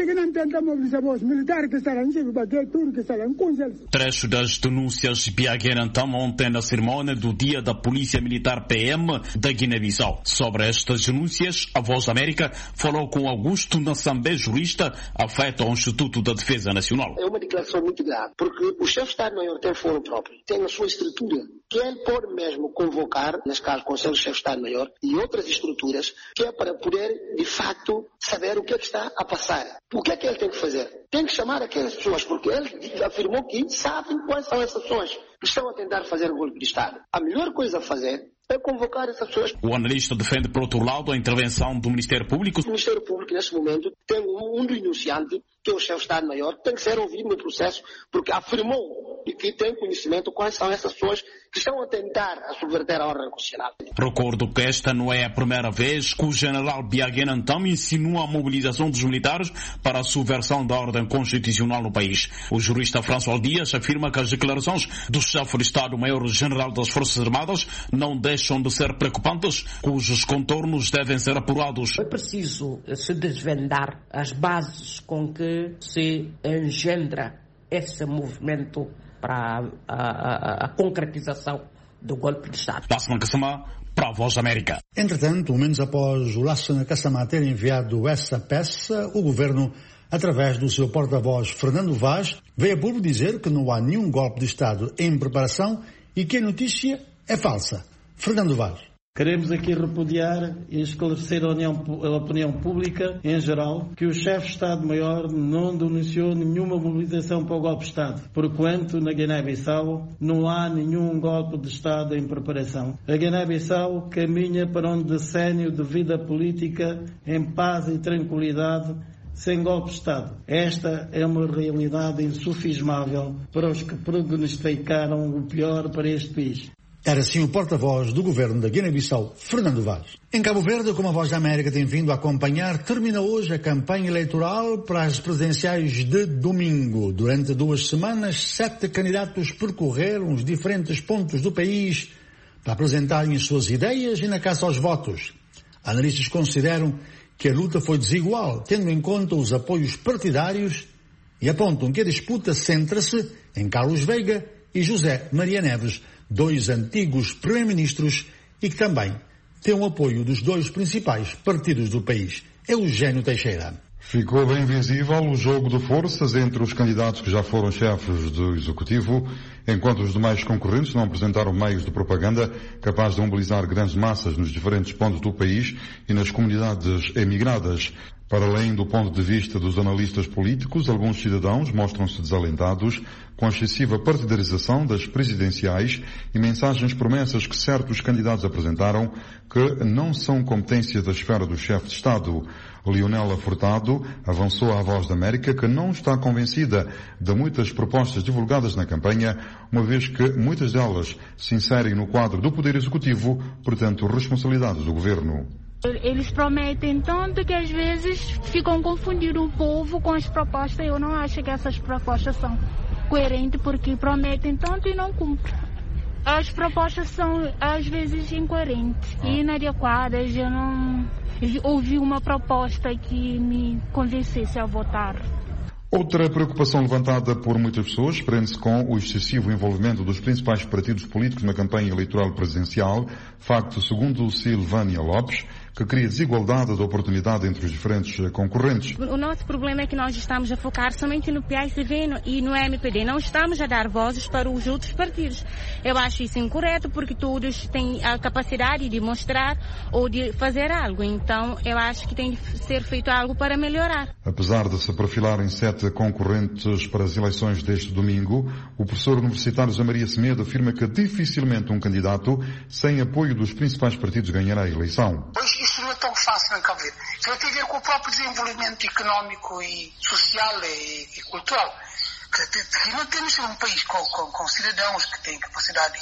Trecho das denúncias Biaké Nantan ontem na cerimônia do Dia da Polícia Militar PM da Guiné-Bissau. Sobre estas denúncias, a Voz da América falou com Augusto Nassambé, jurista afeto ao Instituto da Defesa Nacional.
É uma declaração muito grave, porque o chefe de Estado-Maior tem foro próprio, tem a sua estrutura, que ele pode mesmo convocar, neste caso, o Conselho de Chefe de Estado-Maior e outras estruturas, que é para poder, de facto, saber o que é que está a passar. O que é que ele tem que fazer? Tem que chamar aquelas pessoas, porque ele afirmou que sabem quais são essas pessoas que estão a tentar fazer o golpe de Estado. A melhor coisa a fazer é convocar essas pessoas.
O analista defende, por outro lado, a intervenção do Ministério Público.
O Ministério Público, neste momento, tem um denunciante, que é o chefe de Estado-Maior, que tem que ser ouvido no processo, porque afirmou e que tem conhecimento quais são essas pessoas que estão a tentar a subverter a ordem constitucional.
Recordo que esta não é a primeira vez que o general Biaké Nantan insinua a mobilização dos militares para a subversão da ordem constitucional no país. O jurista François Dias afirma que as declarações do chefe de Estado-Maior-General das Forças Armadas não deixam de ser preocupantes, cujos contornos devem ser apurados.
É preciso se desvendar as bases com que se engendra esse movimento para a concretização do golpe de Estado.
Lassana Kassamá, para a Voz da América.
Entretanto, menos após o Lassana Kassamá ter enviado essa peça, o governo, através do seu porta-voz Fernando Vaz, veio a público dizer que não há nenhum golpe de Estado em preparação e que a notícia é falsa. Fernando Vaz.
Queremos aqui repudiar e esclarecer a opinião pública, em geral, que o chefe de Estado-Maior não denunciou nenhuma mobilização para o golpe de Estado, porquanto na Guiné-Bissau não há nenhum golpe de Estado em preparação. A Guiné-Bissau caminha para um decênio de vida política em paz e tranquilidade, sem golpe de Estado. Esta é uma realidade insufismável para os que prognosticaram o pior para este país.
Era assim o porta-voz do governo da Guiné-Bissau, Fernando Vaz. Em Cabo Verde, como a Voz da América tem vindo a acompanhar, termina hoje a campanha eleitoral para as presidenciais de domingo. Durante 2 semanas, 7 candidatos percorreram os diferentes pontos do país para apresentarem as suas ideias e na caça aos votos. Analistas consideram que a luta foi desigual, tendo em conta os apoios partidários, e apontam que a disputa centra-se em Carlos Veiga e José Maria Neves, 2 antigos primeiros-ministros e que também têm o apoio dos 2 principais partidos do país. Eugênio Teixeira.
Ficou bem visível o jogo de forças entre os candidatos que já foram chefes do Executivo, enquanto os demais concorrentes não apresentaram meios de propaganda capazes de mobilizar grandes massas nos diferentes pontos do país e nas comunidades emigradas. Para além do ponto de vista dos analistas políticos, alguns cidadãos mostram-se desalentados com a excessiva partidarização das presidenciais e mensagens promessas que certos candidatos apresentaram que não são competência da esfera do chefe de Estado. Leonela Furtado avançou à Voz da América que não está convencida de muitas propostas divulgadas na campanha, uma vez que muitas delas se inserem no quadro do Poder Executivo, portanto, responsabilidades do Governo.
Eles prometem tanto que às vezes ficam confundindo o povo com as propostas. Eu não acho que essas propostas são coerentes porque prometem tanto e não cumprem. As propostas são às vezes incoerentes e inadequadas. Eu não ouvi uma proposta que me convencesse a votar.
Outra preocupação levantada por muitas pessoas prende-se com o excessivo envolvimento dos principais partidos políticos na campanha eleitoral presidencial, facto, segundo Silvânia Lopes, que cria desigualdade de oportunidade entre os diferentes concorrentes.
O nosso problema é que nós estamos a focar somente no PAICV e no MPD. Não estamos a dar vozes para os outros partidos. Eu acho isso incorreto porque todos têm a capacidade de mostrar ou de fazer algo. Então, eu acho que tem de ser feito algo para melhorar.
Apesar de se perfilarem 7 concorrentes para as eleições deste domingo, o professor universitário José Maria Semedo afirma que dificilmente um candidato sem apoio dos principais partidos ganhará a eleição.
Isso não é tão fácil em Cabo Verde. Isso vai ter a ver com o próprio desenvolvimento económico e social e cultural. Que não temos um país com cidadãos que têm capacidade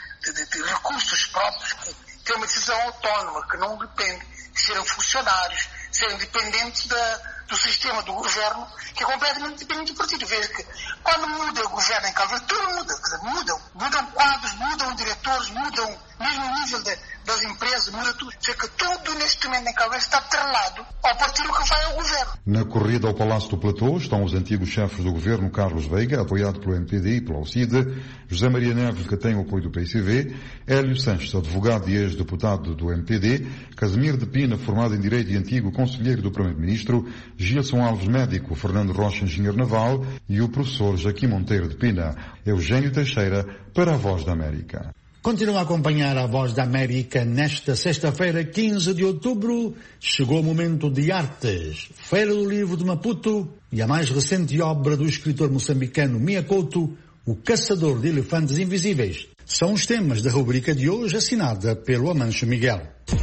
de recursos próprios, que têm uma decisão autónoma, que não depende de serem funcionários, serem dependentes do sistema do governo, que é completamente dependente do partido. Veja que quando muda o governo em Cabo Verde, tudo muda. Mudam quadros, mudam diretores, mudam mesmo o nível das empresas, muda tudo. Ou seja que tudo neste momento em Cabo Verde está atrelado ao partido que vai ao governo.
Na corrida ao Palácio do Platô estão os antigos chefes do governo, Carlos Veiga, apoiado pelo MPD e pelo AUCIDE, José Maria Neves, que tem o apoio do PICV, Hélio Sanches, advogado e ex-deputado do MPD, Casimiro de Pina, formado em Direito e antigo conselheiro do Primeiro-Ministro, Gilson Alves, médico, Fernando Rocha, engenheiro naval, e o professor Joaquim Monteiro de Pina. Eugênio Teixeira, para a Voz da América.
Continua a acompanhar a Voz da América nesta sexta-feira, 15 de outubro. Chegou o momento de artes. Feira do Livro de Maputo e a mais recente obra do escritor moçambicano Mia Couto, O Caçador de Elefantes Invisíveis. São os temas da rubrica de hoje, assinada pelo Amancio Miguel.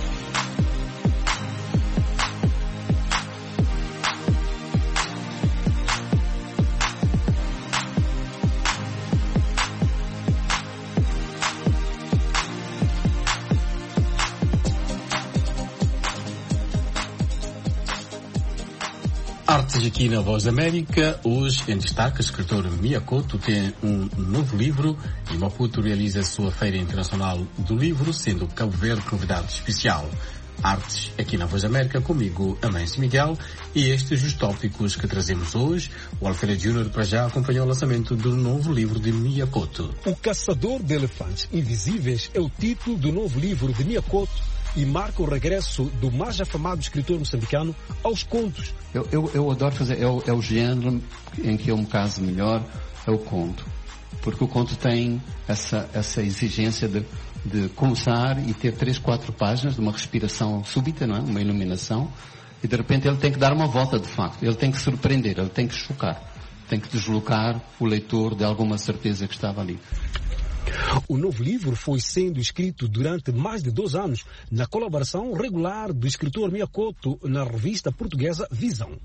Artes aqui na Voz da América. Hoje em destaque, o escritor Mia Couto tem um novo livro e Maputo realiza a sua Feira Internacional do Livro, sendo Cabo Verde convidado especial. Artes aqui na Voz da América, comigo, Amancio Miguel, e estes os tópicos que trazemos hoje. O Alfredo Júnior para já acompanhou o lançamento do novo livro de Mia Couto.
O Caçador de Elefantes Invisíveis é o título do novo livro de Mia Couto e marca o regresso do mais afamado escritor moçambicano aos contos.
Eu adoro fazer, é o género em que eu me caso melhor, é o conto. Porque o conto tem essa exigência de começar e ter 3, 4 páginas de uma respiração súbita, não é? Uma iluminação, e de repente ele tem que dar uma volta de facto, ele tem que surpreender, ele tem que chocar, tem que deslocar o leitor de alguma certeza que estava ali.
O novo livro foi sendo escrito durante mais de 2 anos, na colaboração regular do escritor Mia Couto na revista portuguesa Visão.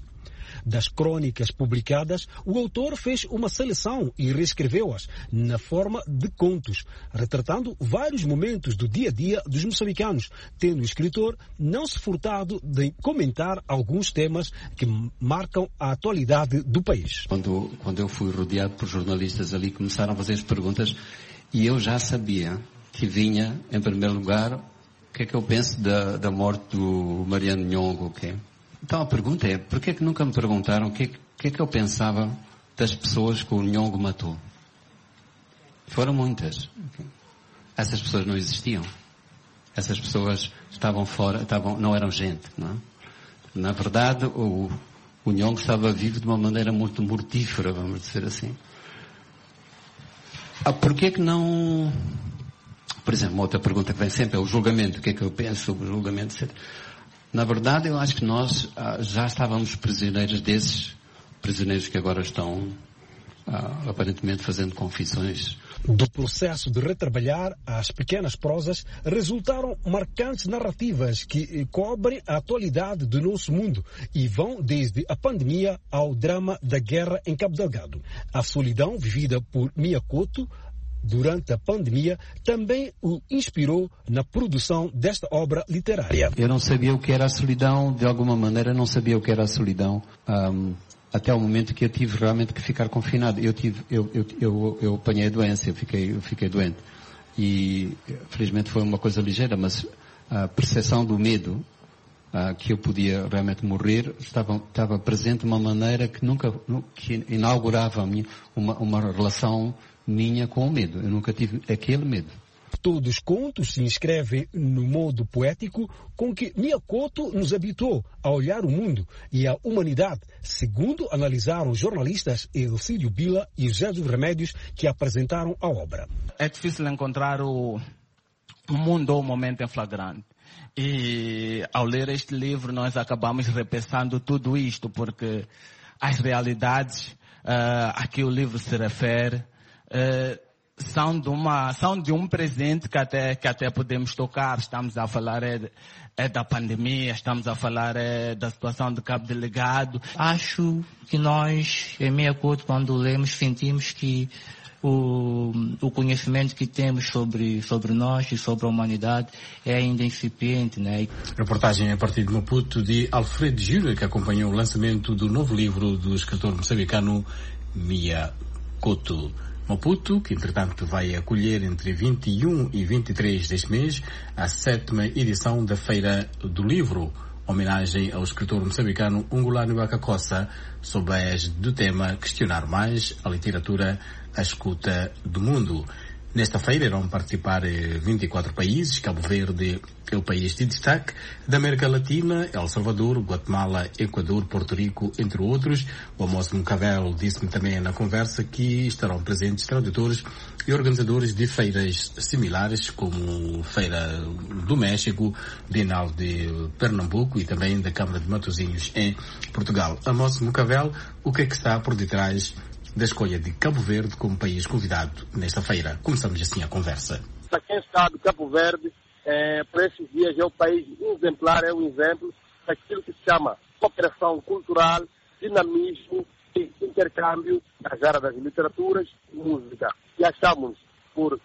Das crônicas publicadas, o autor fez uma seleção e reescreveu-as na forma de contos, retratando vários momentos do dia a dia dos moçambicanos, tendo o escritor não se furtado de comentar alguns temas que marcam a atualidade do país.
Quando eu fui rodeado por jornalistas ali, começaram a fazer as perguntas e eu já sabia que vinha, em primeiro lugar, o que é que eu penso da morte do Mariano Nhongo, okay? Então a pergunta é, por que é que nunca me perguntaram o que é que eu pensava das pessoas que o Nhongo matou? Foram muitas. Okay? Essas pessoas não existiam. Essas pessoas estavam fora, não eram gente, não é? Na verdade, o Nhongo estava vivo de uma maneira muito mortífera, vamos dizer assim. Por que é que não... Por exemplo, uma outra pergunta que vem sempre é o julgamento. O que é que eu penso sobre o julgamento, etc. Na verdade, eu acho que nós já estávamos prisioneiros desses prisioneiros que agora estão aparentemente fazendo confissões.
Do processo de retrabalhar as pequenas prosas resultaram marcantes narrativas que cobrem a atualidade do nosso mundo e vão desde a pandemia ao drama da guerra em Cabo Delgado. A solidão vivida por Mia Couto durante a pandemia também o inspirou na produção desta obra literária.
Eu não sabia o que era a solidão, de alguma maneira não sabia o que era a solidão. Até o momento que eu tive realmente que ficar confinado. Eu apanhei a doença, eu fiquei doente. E, felizmente, foi uma coisa ligeira, mas a percepção do medo, que eu podia realmente morrer, estava presente de uma maneira que que inaugurava uma relação minha com o medo. Eu nunca tive aquele medo.
Todos os contos se inscrevem no modo poético com que Mia Couto nos habituou a olhar o mundo e a humanidade, segundo analisaram os jornalistas Elcídio Bila e José dos Remédios que apresentaram a obra.
É difícil encontrar o mundo ou o momento em flagrante. E ao ler este livro nós acabamos repensando tudo isto, porque as realidades a que o livro se refere são de um presente que até podemos tocar. Estamos a falar da pandemia, estamos a falar da situação de Cabo Delgado.
Acho que nós, em Mia Couto, quando lemos, sentimos que o conhecimento que temos sobre nós e sobre a humanidade é ainda incipiente, né?
Reportagem a partir de Maputo de Alfredo Júnior, que acompanhou o lançamento do novo livro do escritor moçambicano Mia Couto. Maputo, que entretanto vai acolher entre 21 e 23 deste mês a 7ª edição da Feira do Livro, homenagem ao escritor moçambicano Ungulano Bakakossa, sob a égide do tema Questionar Mais a Literatura à Escuta do Mundo. Nesta feira irão participar 24 países. Cabo Verde é o país de destaque. Da América Latina, El Salvador, Guatemala, Equador, Porto Rico, entre outros. O Amos Mucavel disse-me também na conversa que estarão presentes tradutores e organizadores de feiras similares, como Feira do México, Bienal de Pernambuco e também da Câmara de Matosinhos em Portugal. Amos Mucavel, o que é que está por detrás da escolha de Cabo Verde como país convidado nesta feira? Começamos assim a conversa.
Para quem sabe, Cabo Verde, para esses dias, é um país exemplar, é um exemplo daquilo que se chama cooperação cultural, dinamismo e intercâmbio nas áreas das literaturas e música. E achamos por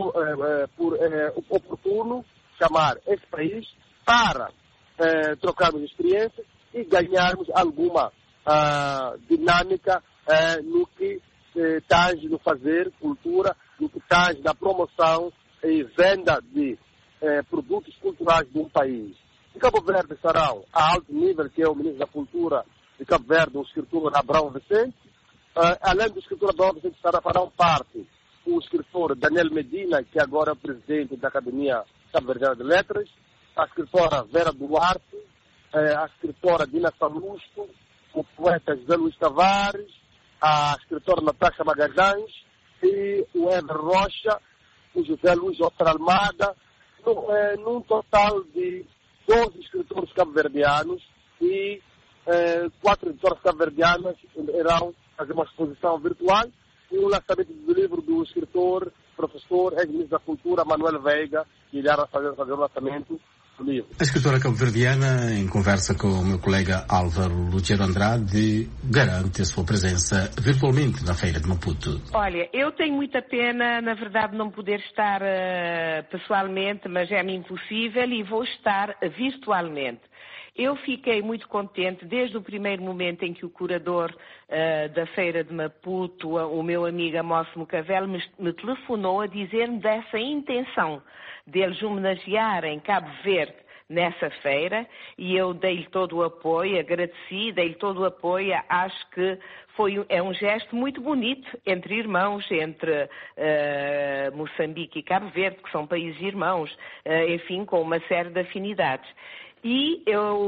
oportuno chamar esse país para trocarmos experiências e ganharmos alguma dinâmica no que tange no fazer cultura, no que tange na promoção e venda de produtos culturais de um país. Em Cabo Verde estarão a alto nível, que é o ministro da Cultura de Cabo Verde, o escritor Abrão Vicente. Além do escritor Abrão Vicente, farão parte o escritor Daniel Medina, que agora é o presidente da Academia Cabo-Verdiana de Letras, a escritora Vera Duarte, a escritora Dina Salusto, o poeta José Luís Tavares, a escritora Natasha Magalhães e o Ever Rocha, o José Luís Oscar Almada, num total de 12 escritores cabo-verdianos e 4 editoras cabo-verdianas irão fazer uma exposição virtual e o lançamento do livro do escritor, professor, ex-ministro da Cultura, Manuel Veiga, que irá fazer o lançamento do livro.
A escritora cabo-verdiana, em conversa com o meu colega Álvaro Lucero Andrade, garante a sua presença virtualmente na Feira de Maputo.
Olha, eu tenho muita pena, na verdade, não poder estar pessoalmente, mas é-me impossível e vou estar virtualmente. Eu fiquei muito contente desde o primeiro momento em que o curador da Feira de Maputo, o meu amigo Amos Mucavel, me telefonou a dizer-me dessa intenção deles homenagearem Cabo Verde nessa feira, e eu dei-lhe todo o apoio, agradeci, dei-lhe todo o apoio. Acho que é um gesto muito bonito entre irmãos, entre Moçambique e Cabo Verde, que são países irmãos, enfim, com uma série de afinidades. E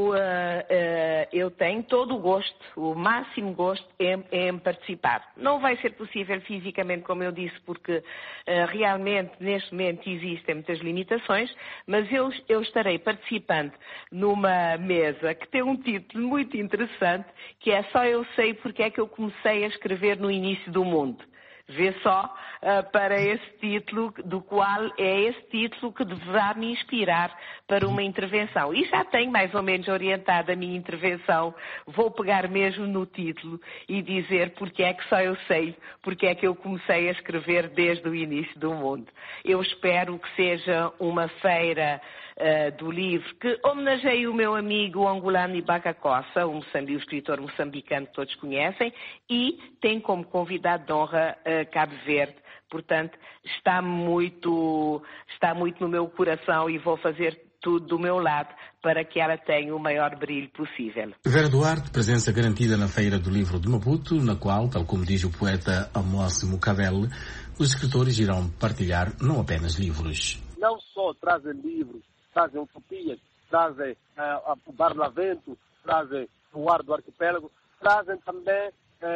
eu tenho todo o gosto, o máximo gosto em participar. Não vai ser possível fisicamente, como eu disse, porque realmente neste momento existem muitas limitações, mas eu estarei participando numa mesa que tem um título muito interessante, que é Só Eu Sei Porque é que eu comecei a escrever no início do mundo. Vê só para esse título, do qual é esse título que deverá me inspirar para uma intervenção. E já tenho mais ou menos orientado a minha intervenção. Vou pegar mesmo no título e dizer porque é que só eu sei, porque é que eu comecei a escrever desde o início do mundo. Eu espero que seja uma feira do livro que homenageie o meu amigo angolano Ibaka Cossa, o escritor moçambicano que todos conhecem, e tem como convidado de honra Cabo Verde. Portanto, está muito no meu coração e vou fazer tudo do meu lado para que ela tenha o maior brilho possível.
Vera Duarte, presença garantida na Feira do Livro de Maputo, na qual, tal como diz o poeta Amos Mucavel, os escritores irão partilhar não apenas livros.
Não só trazem livros, trazem utopias, trazem o Barlavento, trazem o Ar do Arquipélago, trazem também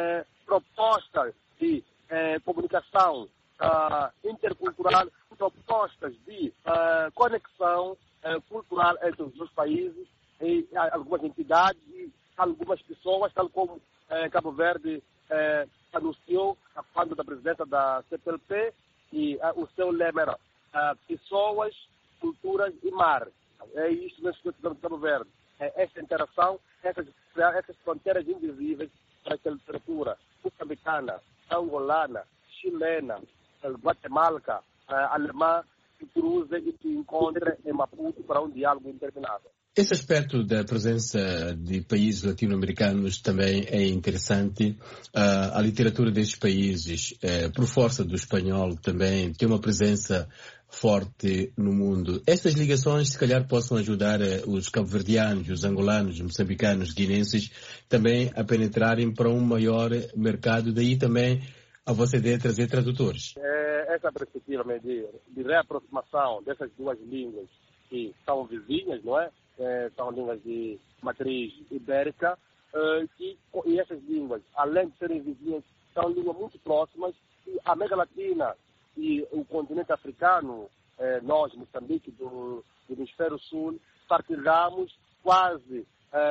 propostas de comunicação intercultural, propostas de conexão cultural entre os dois países e algumas entidades e algumas pessoas, tal como Cabo Verde anunciou quando da presidência da CPLP, e o seu lema era pessoas, culturas e mar. É isso nós precisamos de Cabo Verde. Essa interação, essas fronteiras invisíveis para que a literatura moçambicana, angolana, chilena, guatemalca, alemã, se cruze e se encontre em Maputo para um diálogo interminável.
Esse aspecto da presença de países latino-americanos também é interessante. A literatura desses países, por força do espanhol, também tem uma presença forte no mundo. Estas ligações, se calhar, possam ajudar os cabo-verdianos, os angolanos, os moçambicanos, guinenses, também a penetrarem para um maior mercado. Daí também a vossa ideia de trazer tradutores.
Essa perspectiva de reaproximação dessas duas línguas que são vizinhas, não é? São línguas de matriz ibérica, e essas línguas, além de serem vizinhas, são línguas muito próximas, e a América Latina e o continente africano, nós, Moçambique, do Hemisfério Sul, partilhamos quase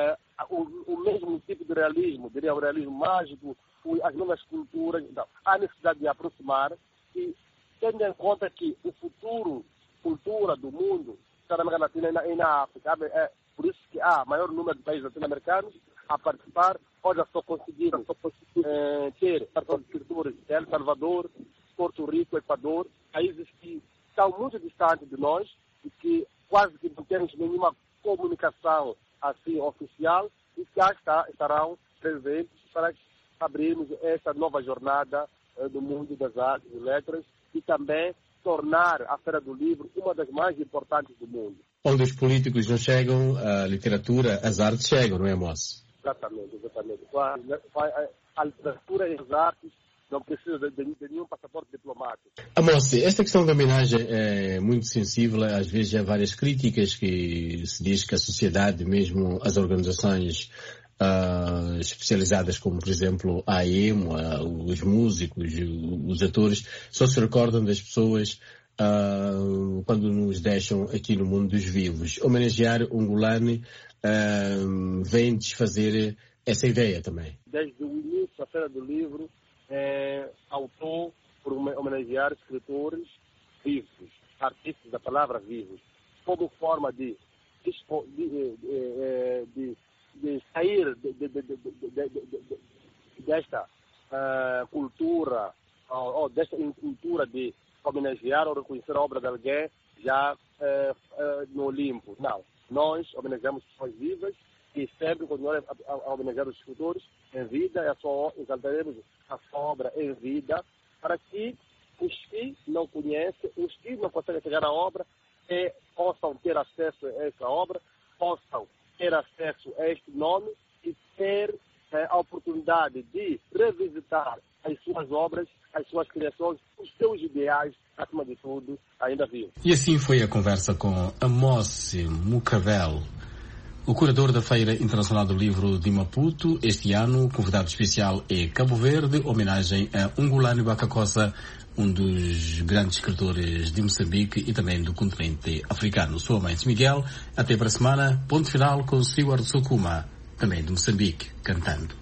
o mesmo tipo de realismo, diria o realismo mágico, as mesmas culturas. Então, há necessidade de aproximar, e tendo em conta que o futuro, cultura do mundo, está na América Latina e na África. Por isso que há maior número de países latino-americanos a participar. Hoje já só conseguiram ter escritores de El Salvador, Porto Rico, Equador, países que estão muito distantes de nós e que quase que não temos nenhuma comunicação assim oficial, e que já estarão presentes para abrirmos essa nova jornada do mundo das artes e letras, e também tornar a Feira do Livro uma das mais importantes do mundo.
Onde os políticos não chegam, a literatura, as artes chegam, não é, moço?
Exatamente. A literatura e as artes não precisam de nenhum passaporte diplomático.
Amos, esta questão da homenagem é muito sensível. Às vezes há várias críticas que se diz que a sociedade, mesmo as organizações especializadas como, por exemplo, a AEM, os músicos, os atores, só se recordam das pessoas quando nos deixam aqui no mundo dos vivos. Homenagear Ungulane vem desfazer essa ideia também.
Desde o início da Feira do Livro, optou por homenagear escritores vivos, artistas da palavra vivos, como forma de sair desta cultura, ou desta cultura de homenagear ou reconhecer a obra de alguém já no Olimpo. Não. Nós homenageamos pessoas vivas e sempre continuaremos a homenagear os escritores em vida, e só exaltaremos a sua obra em vida, para que os que não conhecem, os que não conseguem chegar à obra, possam ter acesso a essa obra, possam ter acesso a este nome e ter a oportunidade de revisitar as suas obras, as suas criações, os seus ideais, acima de tudo, ainda vivos.
E assim foi a conversa com Amos Mucavel, o curador da Feira Internacional do Livro de Maputo. Este ano, o convidado especial é Cabo Verde, homenagem a Ungulani Bacacossa, um dos grandes escritores de Moçambique e também do continente africano. Sou Mendes Miguel. Até para a semana. Ponto final com Stewart Sukuma, também de Moçambique, cantando.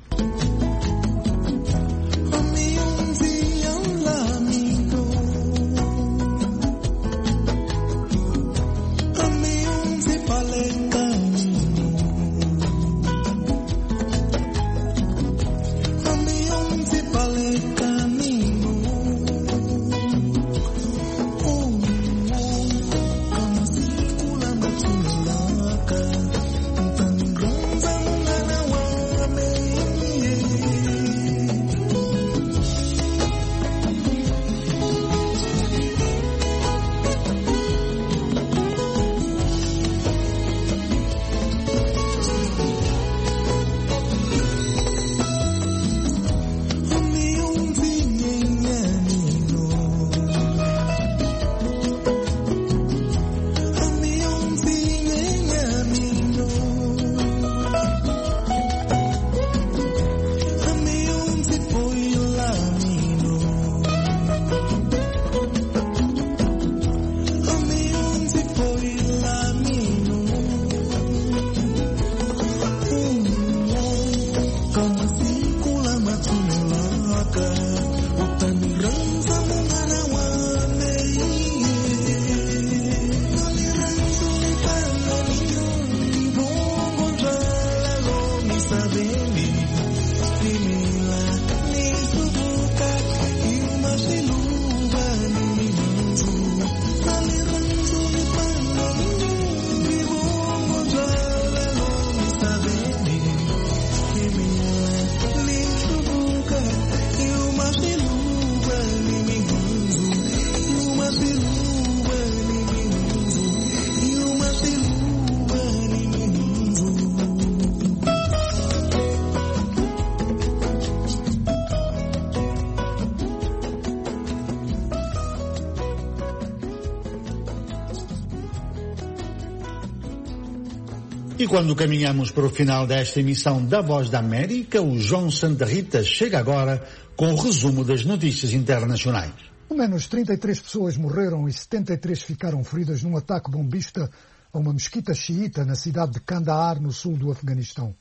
E quando caminhamos para o final desta emissão da Voz da América, o João Santa Rita chega agora com o resumo das notícias internacionais.
Ao menos 33 pessoas morreram e 73 ficaram feridas num ataque bombista a uma mesquita xiita na cidade de Kandahar, no sul do Afeganistão.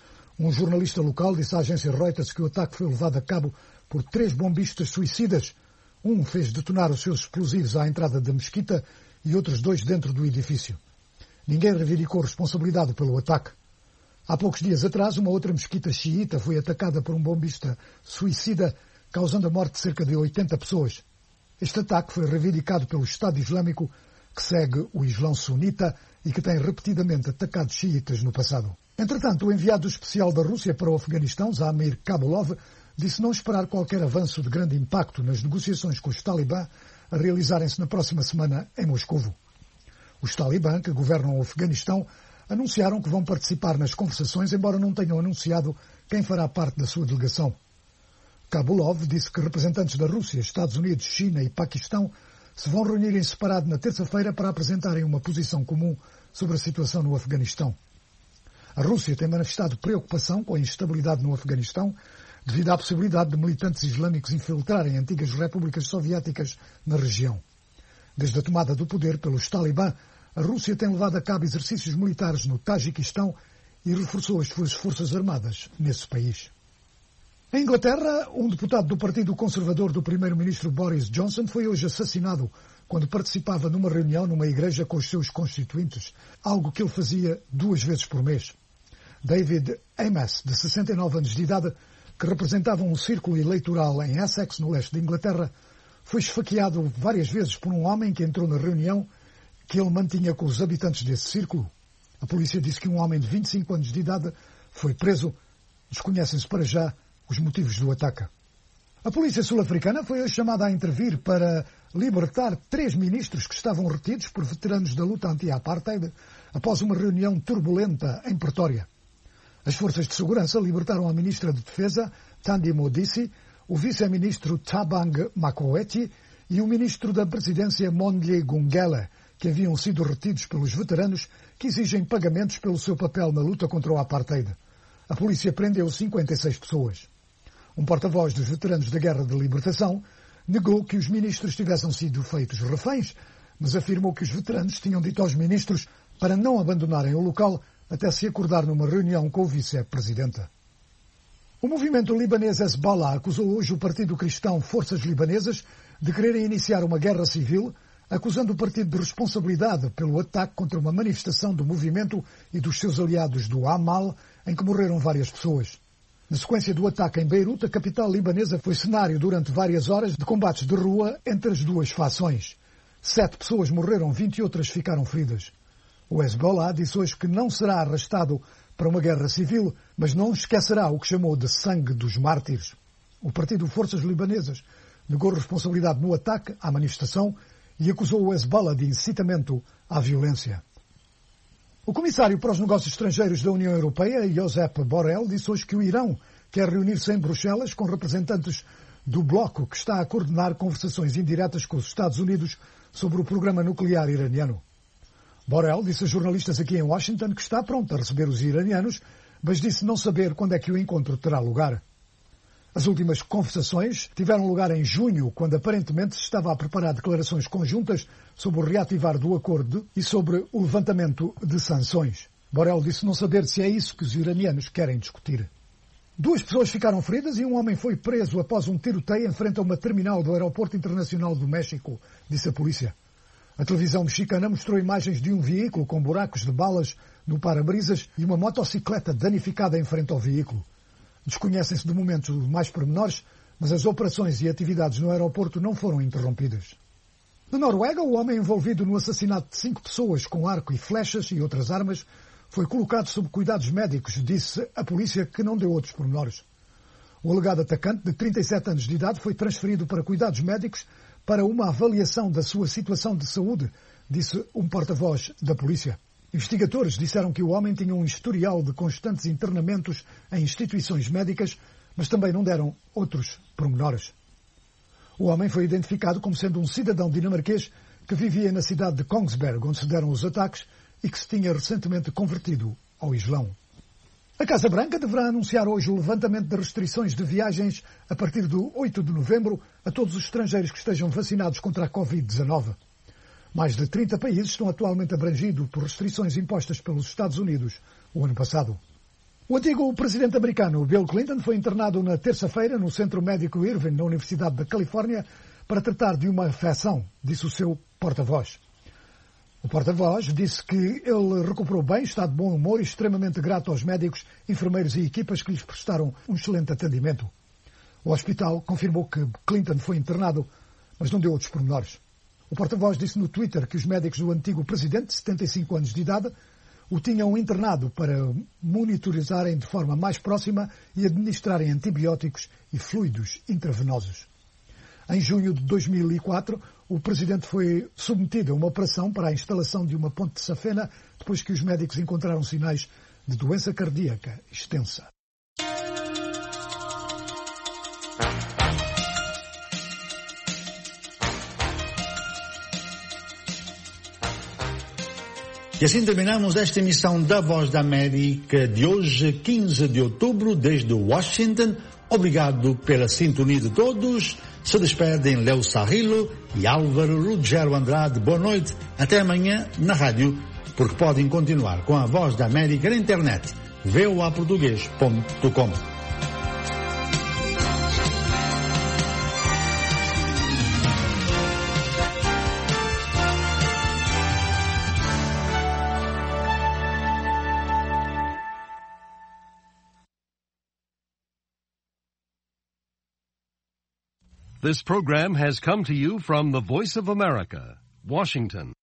Um jornalista local disse à agência Reuters que o ataque foi levado a cabo por 3 bombistas suicidas. Um fez detonar os seus explosivos à entrada da mesquita e outros 2 dentro do edifício. Ninguém reivindicou responsabilidade pelo ataque. Há poucos dias atrás, uma outra mesquita xiita foi atacada por um bombista suicida, causando a morte de cerca de 80 pessoas. Este ataque foi reivindicado pelo Estado Islâmico, que segue o Islão sunita e que tem repetidamente atacado xiitas no passado. Entretanto, o enviado especial da Rússia para o Afeganistão, Zamir Kabulov, disse não esperar qualquer avanço de grande impacto nas negociações com os Talibã a realizarem-se na próxima semana em Moscovo. Os Talibã, que governam o Afeganistão, anunciaram que vão participar nas conversações, embora não tenham anunciado quem fará parte da sua delegação. Kabulov disse que representantes da Rússia, Estados Unidos, China e Paquistão se vão reunir em separado na terça-feira para apresentarem uma posição comum sobre a situação no Afeganistão. A Rússia tem manifestado preocupação com a instabilidade no Afeganistão devido à possibilidade de militantes islâmicos infiltrarem antigas repúblicas soviéticas na região. Desde a tomada do poder pelos Talibã, a Rússia tem levado a cabo exercícios militares no Tajiquistão e reforçou as suas forças armadas nesse país. Em Inglaterra, um deputado do Partido Conservador do primeiro-ministro Boris Johnson foi hoje assassinado quando participava numa reunião numa igreja com os seus constituintes, algo que ele fazia 2 vezes por mês. David Ames, de 69 anos de idade, que representava um círculo eleitoral em Essex, no leste da Inglaterra, foi esfaqueado várias vezes por um homem que entrou na reunião que ele mantinha com os habitantes desse círculo. A polícia disse que um homem de 25 anos de idade foi preso. Desconhecem-se para já os motivos do ataque. A polícia sul-africana foi chamada a intervir para libertar 3 ministros que estavam retidos por veteranos da luta anti-apartheid após uma reunião turbulenta em Pretória. As forças de segurança libertaram a ministra de Defesa, Thandi Modise, o vice-ministro Thabang Makoeti e o ministro da Presidência, Mondli Gungela, que haviam sido retidos pelos veteranos que exigem pagamentos pelo seu papel na luta contra o apartheid. A polícia prendeu 56 pessoas. Um porta-voz dos veteranos da Guerra de Libertação negou que os ministros tivessem sido feitos reféns, mas afirmou que os veteranos tinham dito aos ministros para não abandonarem o local até se acordar numa reunião com o vice-presidente. O movimento libanês Hezbollah acusou hoje o Partido Cristão Forças Libanesas de quererem iniciar uma guerra civil, acusando o partido de responsabilidade pelo ataque contra uma manifestação do movimento e dos seus aliados do Amal, em que morreram várias pessoas. Na sequência do ataque em Beirute, a capital libanesa foi cenário durante várias horas de combates de rua entre as duas fações. 7 pessoas morreram, 20 outras ficaram feridas. O Hezbollah disse hoje que não será arrastado para uma guerra civil, mas não esquecerá o que chamou de sangue dos mártires. O Partido Forças Libanesas negou responsabilidade no ataque à manifestação e acusou o Hezbollah de incitamento à violência. O comissário para os negócios estrangeiros da União Europeia, Josep Borrell, disse hoje que o Irão quer reunir-se em Bruxelas com representantes do bloco que está a coordenar conversações indiretas com os Estados Unidos sobre o programa nuclear iraniano. Borrell disse a jornalistas aqui em Washington que está pronto a receber os iranianos, mas disse não saber quando é que o encontro terá lugar. As últimas conversações tiveram lugar em junho, quando aparentemente se estava a preparar declarações conjuntas sobre o reativar do acordo e sobre o levantamento de sanções. Borrell disse não saber se é isso que os iranianos querem discutir. 2 pessoas ficaram feridas e um homem foi preso após um tiroteio em frente a uma terminal do Aeroporto Internacional do México, disse a polícia. A televisão mexicana mostrou imagens de um veículo com buracos de balas no para-brisas e uma motocicleta danificada em frente ao veículo. Desconhecem-se de momento mais pormenores, mas as operações e atividades no aeroporto não foram interrompidas. Na Noruega, o homem envolvido no assassinato de 5 pessoas com arco e flechas e outras armas foi colocado sob cuidados médicos, disse a polícia, que não deu outros pormenores. O alegado atacante, de 37 anos de idade, foi transferido para cuidados médicos para uma avaliação da sua situação de saúde, disse um porta-voz da polícia. Investigadores disseram que o homem tinha um historial de constantes internamentos em instituições médicas, mas também não deram outros pormenores. O homem foi identificado como sendo um cidadão dinamarquês que vivia na cidade de Kongsberg, onde se deram os ataques, e que se tinha recentemente convertido ao Islão. A Casa Branca deverá anunciar hoje o levantamento de restrições de viagens a partir do 8 de novembro a todos os estrangeiros que estejam vacinados contra a Covid-19. Mais de 30 países estão atualmente abrangidos por restrições impostas pelos Estados Unidos o ano passado. O antigo presidente americano Bill Clinton foi internado na terça-feira no Centro Médico Irving, na Universidade da Califórnia, para tratar de uma afecção, disse o seu porta-voz. O porta-voz disse que ele recuperou bem, está de bom humor e extremamente grato aos médicos, enfermeiros e equipas que lhes prestaram um excelente atendimento. O hospital confirmou que Clinton foi internado, mas não deu outros pormenores. O porta-voz disse no Twitter que os médicos do antigo presidente, de 75 anos de idade, o tinham internado para monitorizarem de forma mais próxima e administrarem antibióticos e fluidos intravenosos. Em junho de 2004, o presidente foi submetido a uma operação para a instalação de uma ponte de safena depois que os médicos encontraram sinais de doença cardíaca extensa.
E assim terminamos esta emissão da Voz da América de hoje, 15 de outubro, desde Washington. Obrigado pela sintonia de todos. Se despedem Léo Sarrilo e Álvaro Ruggiero Andrade. Boa noite. Até amanhã na rádio, porque podem continuar com a Voz da América na internet. voaportugues.com
This program has come to you from the Voice of America, Washington.